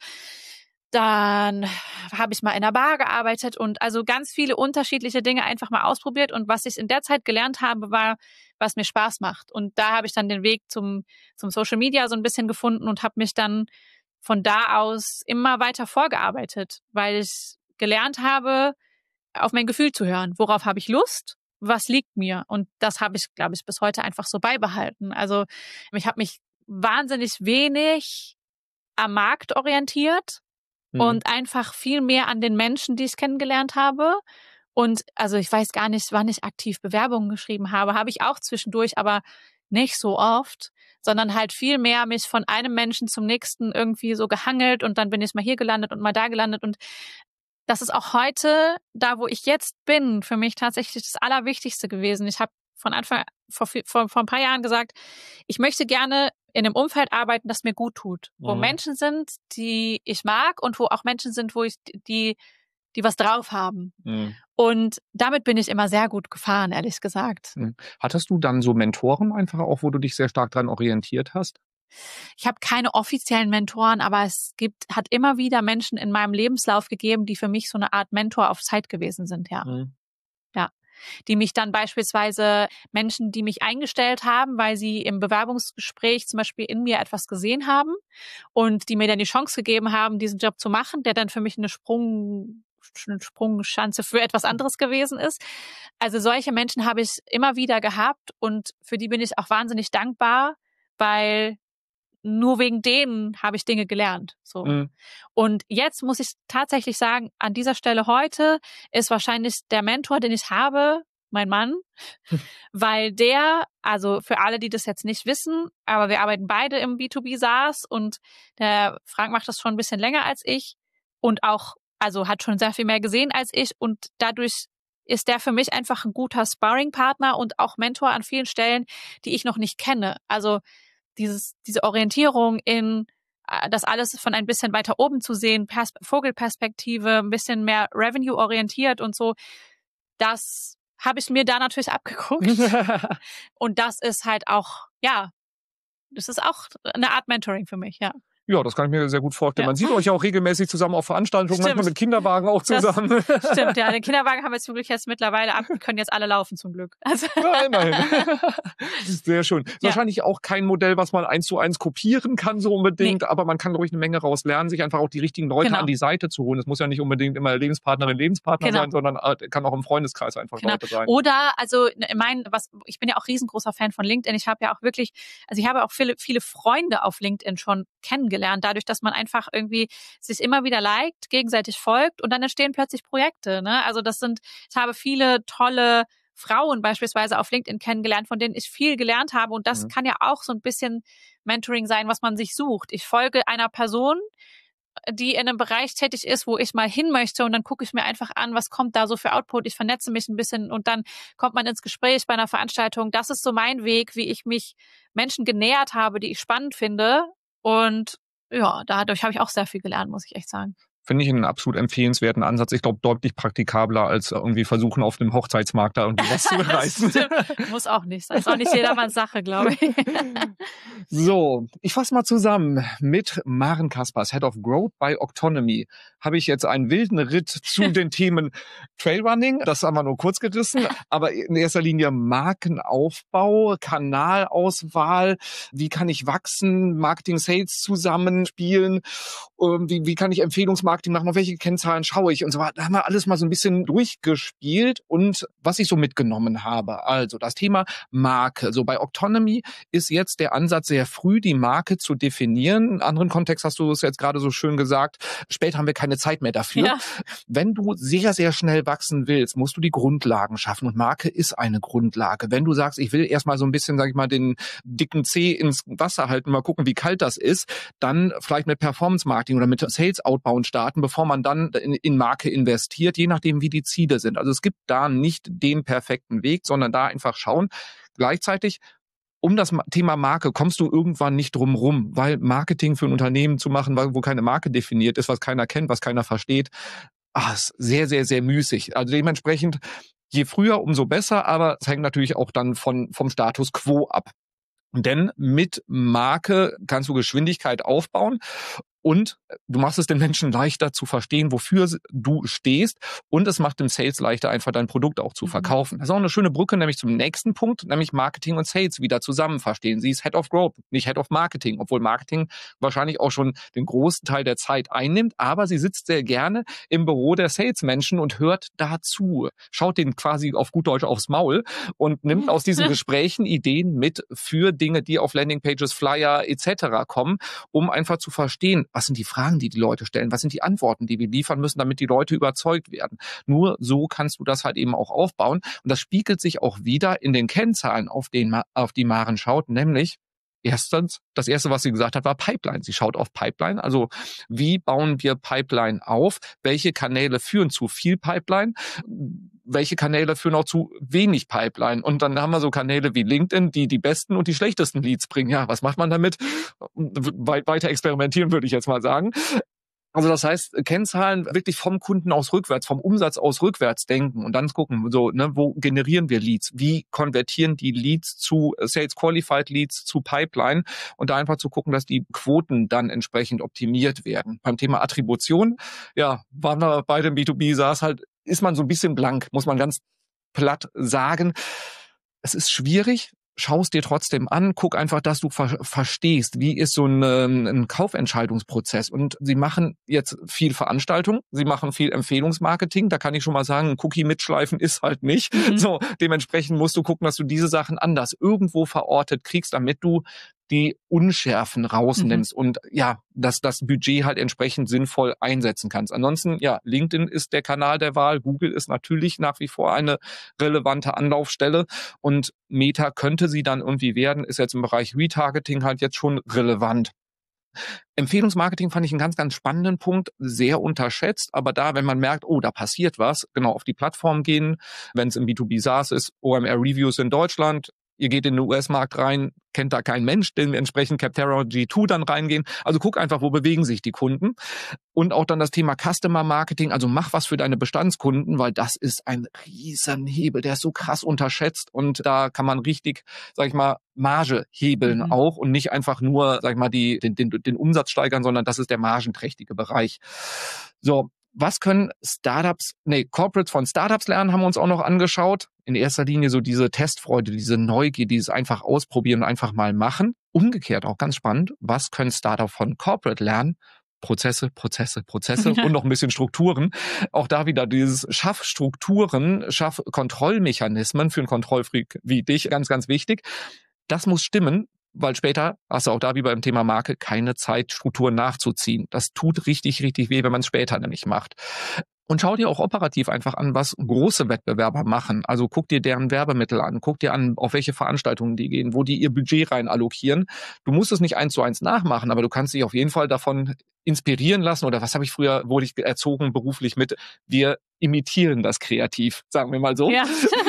dann habe ich mal in einer Bar gearbeitet und also ganz viele unterschiedliche Dinge einfach mal ausprobiert. Und was ich in der Zeit gelernt habe, war, was mir Spaß macht. Und da habe ich dann den Weg zum, zum Social Media so ein bisschen gefunden und habe mich dann von da aus immer weiter vorgearbeitet, weil ich gelernt habe, auf mein Gefühl zu hören. Worauf habe ich Lust? Was liegt mir? Und das habe ich, glaube ich, bis heute einfach so beibehalten. Also ich habe mich wahnsinnig wenig am Markt orientiert. Und einfach viel mehr an den Menschen, die ich kennengelernt habe. Und also ich weiß gar nicht, wann ich aktiv Bewerbungen geschrieben habe. Habe ich auch zwischendurch, aber nicht so oft. Sondern halt viel mehr mich von einem Menschen zum nächsten irgendwie so gehangelt. Und dann bin ich mal hier gelandet und mal da gelandet. Und das ist auch heute, da wo ich jetzt bin, für mich tatsächlich das Allerwichtigste gewesen. Ich habe von Anfang, vor, vor, vor ein paar Jahren gesagt, ich möchte gerne in einem Umfeld arbeiten, das mir gut tut. Wo mhm. Menschen sind, die ich mag und wo auch Menschen sind, wo ich, die, die was drauf haben. Mhm. Und damit bin ich immer sehr gut gefahren, ehrlich gesagt. Mhm. Hattest du dann so Mentoren einfach auch, wo du dich sehr stark dran orientiert hast? Ich habe keine offiziellen Mentoren, aber es gibt, hat immer wieder Menschen in meinem Lebenslauf gegeben, die für mich so eine Art Mentor auf Zeit gewesen sind, ja. Mhm. Ja. Die mich dann beispielsweise Menschen, die mich eingestellt haben, weil sie im Bewerbungsgespräch zum Beispiel in mir etwas gesehen haben und die mir dann die Chance gegeben haben, diesen Job zu machen, der dann für mich eine Sprung, eine Sprungschanze für etwas anderes gewesen ist. Also solche Menschen habe ich immer wieder gehabt und für die bin ich auch wahnsinnig dankbar, weil nur wegen denen habe ich Dinge gelernt. So. Mhm. Und jetzt muss ich tatsächlich sagen, an dieser Stelle heute ist wahrscheinlich der Mentor, den ich habe, mein Mann, weil der, also für alle, die das jetzt nicht wissen, aber wir arbeiten beide im B zwei B SaaS und der Frank macht das schon ein bisschen länger als ich und auch, also hat schon sehr viel mehr gesehen als ich und dadurch ist der für mich einfach ein guter Sparringpartner und auch Mentor an vielen Stellen, die ich noch nicht kenne. Also Dieses, diese Orientierung in das alles von ein bisschen weiter oben zu sehen, Pers- Vogelperspektive, ein bisschen mehr Revenue orientiert und so, das habe ich mir da natürlich abgeguckt. Und das ist halt auch, ja, das ist auch eine Art Mentoring für mich, ja. Ja, das kann ich mir sehr gut vorstellen. Ja. Man sieht euch ja auch regelmäßig zusammen auf Veranstaltungen, stimmt. Manchmal mit Kinderwagen auch zusammen. Das stimmt, ja. Den Kinderwagen haben wir zum Glück jetzt mittlerweile ab. Die können jetzt alle laufen zum Glück. Also ja, immerhin. Sehr schön. Ist ja. Wahrscheinlich auch kein Modell, was man eins zu eins kopieren kann, so unbedingt. Nee. Aber man kann, glaube ich, eine Menge raus lernen, sich einfach auch die richtigen Leute genau. an die Seite zu holen. Es muss ja nicht unbedingt immer Lebenspartnerin, Lebenspartner genau. sein, sondern kann auch im Freundeskreis einfach genau. Leute sein. Oder, also, mein, was, ich bin ja auch riesengroßer Fan von LinkedIn. Ich habe ja auch wirklich, also ich habe auch viele, viele Freunde auf LinkedIn schon kennengelernt. gelernt, dadurch, dass man einfach irgendwie sich immer wieder liked, gegenseitig folgt und dann entstehen plötzlich Projekte. Ne? Also das sind, ich habe viele tolle Frauen beispielsweise auf LinkedIn kennengelernt, von denen ich viel gelernt habe und das mhm. kann ja auch so ein bisschen Mentoring sein, was man sich sucht. Ich folge einer Person, die in einem Bereich tätig ist, wo ich mal hin möchte und dann gucke ich mir einfach an, was kommt da so für Output, ich vernetze mich ein bisschen und dann kommt man ins Gespräch bei einer Veranstaltung. Das ist so mein Weg, wie ich mich Menschen genähert habe, die ich spannend finde und ja, dadurch habe ich auch sehr viel gelernt, muss ich echt sagen. Finde ich einen absolut empfehlenswerten Ansatz. Ich glaube, deutlich praktikabler als irgendwie versuchen, auf dem Hochzeitsmarkt da irgendwie was zu reißen. Muss auch nicht sein. Ist auch nicht jedermanns Sache, glaube ich. So, ich fasse mal zusammen. Mit Maren Kaspers, Head of Growth bei Octonomy, habe ich jetzt einen wilden Ritt zu den Themen Trailrunning, das haben wir nur kurz gerissen, aber in erster Linie Markenaufbau, Kanalauswahl, wie kann ich wachsen, Marketing, Sales zusammenspielen, wie, wie kann ich Empfehlungsmarketing machen, auf welche Kennzahlen schaue ich und so weiter. Da haben wir alles mal so ein bisschen durchgespielt und was ich so mitgenommen habe. Also das Thema Marke. So bei Octonomy ist jetzt der Ansatz sehr früh, die Marke zu definieren. In einem anderen Kontext hast du es jetzt gerade so schön gesagt. Später haben wir keine Zeit mehr dafür. Ja. Wenn du sehr, sehr schnell wachsen willst, musst du die Grundlagen schaffen und Marke ist eine Grundlage. Wenn du sagst, ich will erstmal so ein bisschen, sag ich mal, den dicken Zeh ins Wasser halten, mal gucken, wie kalt das ist, dann vielleicht mit Performance Marketing oder mit Sales Outbound starten, bevor man dann in, in Marke investiert, je nachdem, wie die Ziele sind. Also es gibt da nicht den perfekten Weg, sondern da einfach schauen. Gleichzeitig, um das Thema Marke kommst du irgendwann nicht drum rum, weil Marketing für ein Unternehmen zu machen, wo keine Marke definiert ist, was keiner kennt, was keiner versteht, ah, ist sehr, sehr, sehr müßig. Also dementsprechend, je früher, umso besser, aber es hängt natürlich auch dann von, vom Status quo ab. Denn mit Marke kannst du Geschwindigkeit aufbauen und du machst es den Menschen leichter zu verstehen, wofür du stehst und es macht dem Sales leichter, einfach dein Produkt auch zu verkaufen. Das ist auch eine schöne Brücke, nämlich zum nächsten Punkt, nämlich Marketing und Sales wieder zusammen verstehen. Sie ist Head of Growth, nicht Head of Marketing, obwohl Marketing wahrscheinlich auch schon den großen Teil der Zeit einnimmt, aber sie sitzt sehr gerne im Büro der Salesmenschen und hört dazu, schaut denen quasi auf gut Deutsch aufs Maul und nimmt aus diesen Gesprächen Ideen mit für Dinge, die auf Landingpages, Flyer et cetera kommen, um einfach zu verstehen, was sind die Fragen, die die Leute stellen, was sind die Antworten, die wir liefern müssen, damit die Leute überzeugt werden. Nur so kannst du das halt eben auch aufbauen und das spiegelt sich auch wieder in den Kennzahlen, auf, den, auf die Maren schaut, nämlich erstens, das erste, was sie gesagt hat, war Pipeline. Sie schaut auf Pipeline, also wie bauen wir Pipeline auf, welche Kanäle führen zu viel Pipeline, welche Kanäle führen auch zu wenig Pipeline. Und dann haben wir so Kanäle wie LinkedIn, die die besten und die schlechtesten Leads bringen. Ja, was macht man damit? We- weiter experimentieren, würde ich jetzt mal sagen. Also das heißt, Kennzahlen wirklich vom Kunden aus rückwärts, vom Umsatz aus rückwärts denken und dann gucken, so, ne, wo generieren wir Leads? Wie konvertieren die Leads zu Sales Qualified Leads zu Pipeline? Und da einfach zu gucken, dass die Quoten dann entsprechend optimiert werden. Beim Thema Attribution, ja, waren wir bei dem B zwei B SaaS halt, ist man so ein bisschen blank, muss man ganz platt sagen. Es ist schwierig. Schaust dir trotzdem an, guck einfach, dass du ver- verstehst, wie ist so ein, ein Kaufentscheidungsprozess. Und sie machen jetzt viel Veranstaltung, sie machen viel Empfehlungsmarketing. Da kann ich schon mal sagen, ein Cookie mitschleifen ist halt nicht. Mhm. So, dementsprechend musst du gucken, dass du diese Sachen anders irgendwo verortet kriegst, damit du die Unschärfen rausnimmst mhm. und ja, dass das Budget halt entsprechend sinnvoll einsetzen kannst. Ansonsten, ja, LinkedIn ist der Kanal der Wahl, Google ist natürlich nach wie vor eine relevante Anlaufstelle und Meta könnte sie dann irgendwie werden, ist jetzt im Bereich Retargeting halt jetzt schon relevant. Empfehlungsmarketing fand ich einen ganz, ganz spannenden Punkt, sehr unterschätzt, aber da, wenn man merkt, oh, da passiert was, genau auf die Plattform gehen, wenn es im B zwei B SaaS ist, O M R-Reviews in Deutschland, ihr geht in den U S-Markt rein, kennt da kein Mensch, dementsprechend Capterra G zwei dann reingehen. Also guck einfach, wo bewegen sich die Kunden. Und auch dann das Thema Customer Marketing, also mach was für deine Bestandskunden, weil das ist ein riesen Hebel, der ist so krass unterschätzt und da kann man richtig, sag ich mal, Marge hebeln mhm. auch und nicht einfach nur, sag ich mal, die, den, den, den Umsatz steigern, sondern das ist der margenträchtige Bereich. So. Was können Startups, nee, Corporates von Startups lernen, haben wir uns auch noch angeschaut. In erster Linie so diese Testfreude, diese Neugier, dieses einfach ausprobieren und einfach mal machen. Umgekehrt auch ganz spannend, was können Startups von Corporate lernen? Prozesse, Prozesse, Prozesse und noch ein bisschen Strukturen. Auch da wieder dieses Schaff Strukturen, Schaff Kontrollmechanismen für einen Kontrollfreak wie dich, ganz, ganz wichtig. Das muss stimmen. weil später hast du auch da wie beim Thema Marke keine Zeit, Strukturen nachzuziehen. Das tut richtig, richtig weh, wenn man es später nämlich macht. Und schau dir auch operativ einfach an, was große Wettbewerber machen. Also guck dir deren Werbemittel an, guck dir an, auf welche Veranstaltungen die gehen, wo die ihr Budget rein allokieren. Du musst es nicht eins zu eins nachmachen, aber du kannst dich auf jeden Fall davon inspirieren lassen. Oder was habe ich früher, wurde ich erzogen beruflich mit, wir imitieren das kreativ, sagen wir mal so. Ja.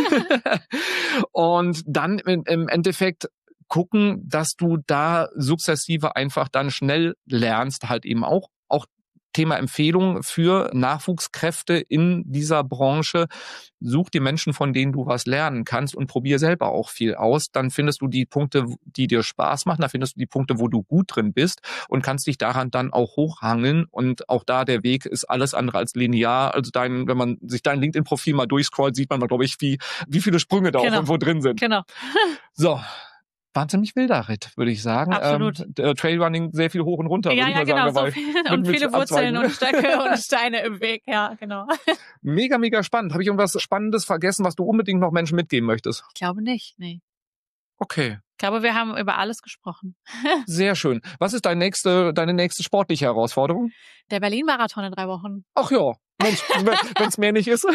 Und dann im Endeffekt gucken, dass du da sukzessive einfach dann schnell lernst, halt eben auch, auch Thema Empfehlung für Nachwuchskräfte in dieser Branche. Such die Menschen, von denen du was lernen kannst und probier selber auch viel aus. Dann findest du die Punkte, die dir Spaß machen. Dann findest du die Punkte, wo du gut drin bist und kannst dich daran dann auch hochhangeln. Und auch da der Weg ist alles andere als linear. Also dein, wenn man sich dein LinkedIn-Profil mal durchscrollt, sieht man mal, glaube ich, wie, wie viele Sprünge da Genau. auch irgendwo drin sind. Genau. So. War ein ziemlich wilder Ritt, würde ich sagen. Absolut. Ähm, Trailrunning sehr viel hoch und runter, Ja, würde ich ja, mal genau. sagen. So dabei. viel, und Mit- mit viele Wurzeln Abzweigen. und Stöcke und Steine im Weg. Ja, genau. Mega, mega spannend. Habe ich irgendwas Spannendes vergessen, was du unbedingt noch Menschen mitgeben möchtest? Ich glaube nicht, nee. Okay, Ich glaube, wir haben über alles gesprochen. sehr schön. Was ist deine nächste, deine nächste sportliche Herausforderung? Der Berlin-Marathon in drei Wochen. Ach ja, wenn es mehr nicht ist.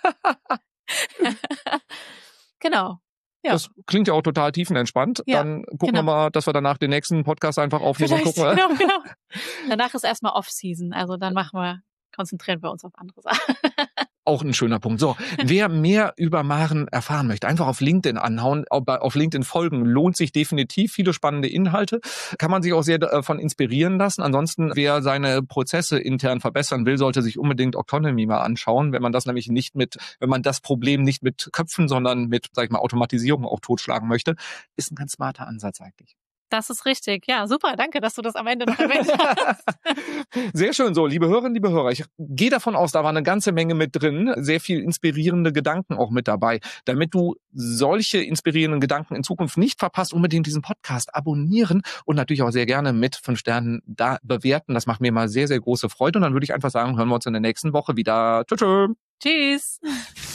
Genau. Ja. Das klingt ja auch total tiefenentspannt. Ja, Dann gucken genau. wir mal, dass wir danach den nächsten Podcast einfach aufnehmen und Vielleicht, gucken. genau, genau. Danach ist erstmal Off-Season. Also dann machen wir, konzentrieren wir uns auf andere Sachen. Auch ein schöner Punkt. So, wer mehr über Maren erfahren möchte, einfach auf LinkedIn anhauen, auf LinkedIn folgen, lohnt sich definitiv. Viele spannende Inhalte, kann man sich auch sehr davon inspirieren lassen. Ansonsten, wer seine Prozesse intern verbessern will, sollte sich unbedingt Autonomy mal anschauen. Wenn man das nämlich nicht mit, wenn man das Problem nicht mit Köpfen, sondern mit, sag ich mal, Automatisierung auch totschlagen möchte, ist ein ganz smarter Ansatz eigentlich. Das ist richtig. Ja, super. Danke, dass du das am Ende noch erwähnt hast. Sehr schön so, liebe Hörerinnen, liebe Hörer. Ich gehe davon aus, da war eine ganze Menge mit drin, sehr viel inspirierende Gedanken auch mit dabei. Damit du solche inspirierenden Gedanken in Zukunft nicht verpasst, unbedingt diesen Podcast abonnieren und natürlich auch sehr gerne mit fünf Sternen da bewerten. Das macht mir mal sehr, sehr große Freude. Und dann würde ich einfach sagen, hören wir uns in der nächsten Woche wieder. Tschüss. Tschüss.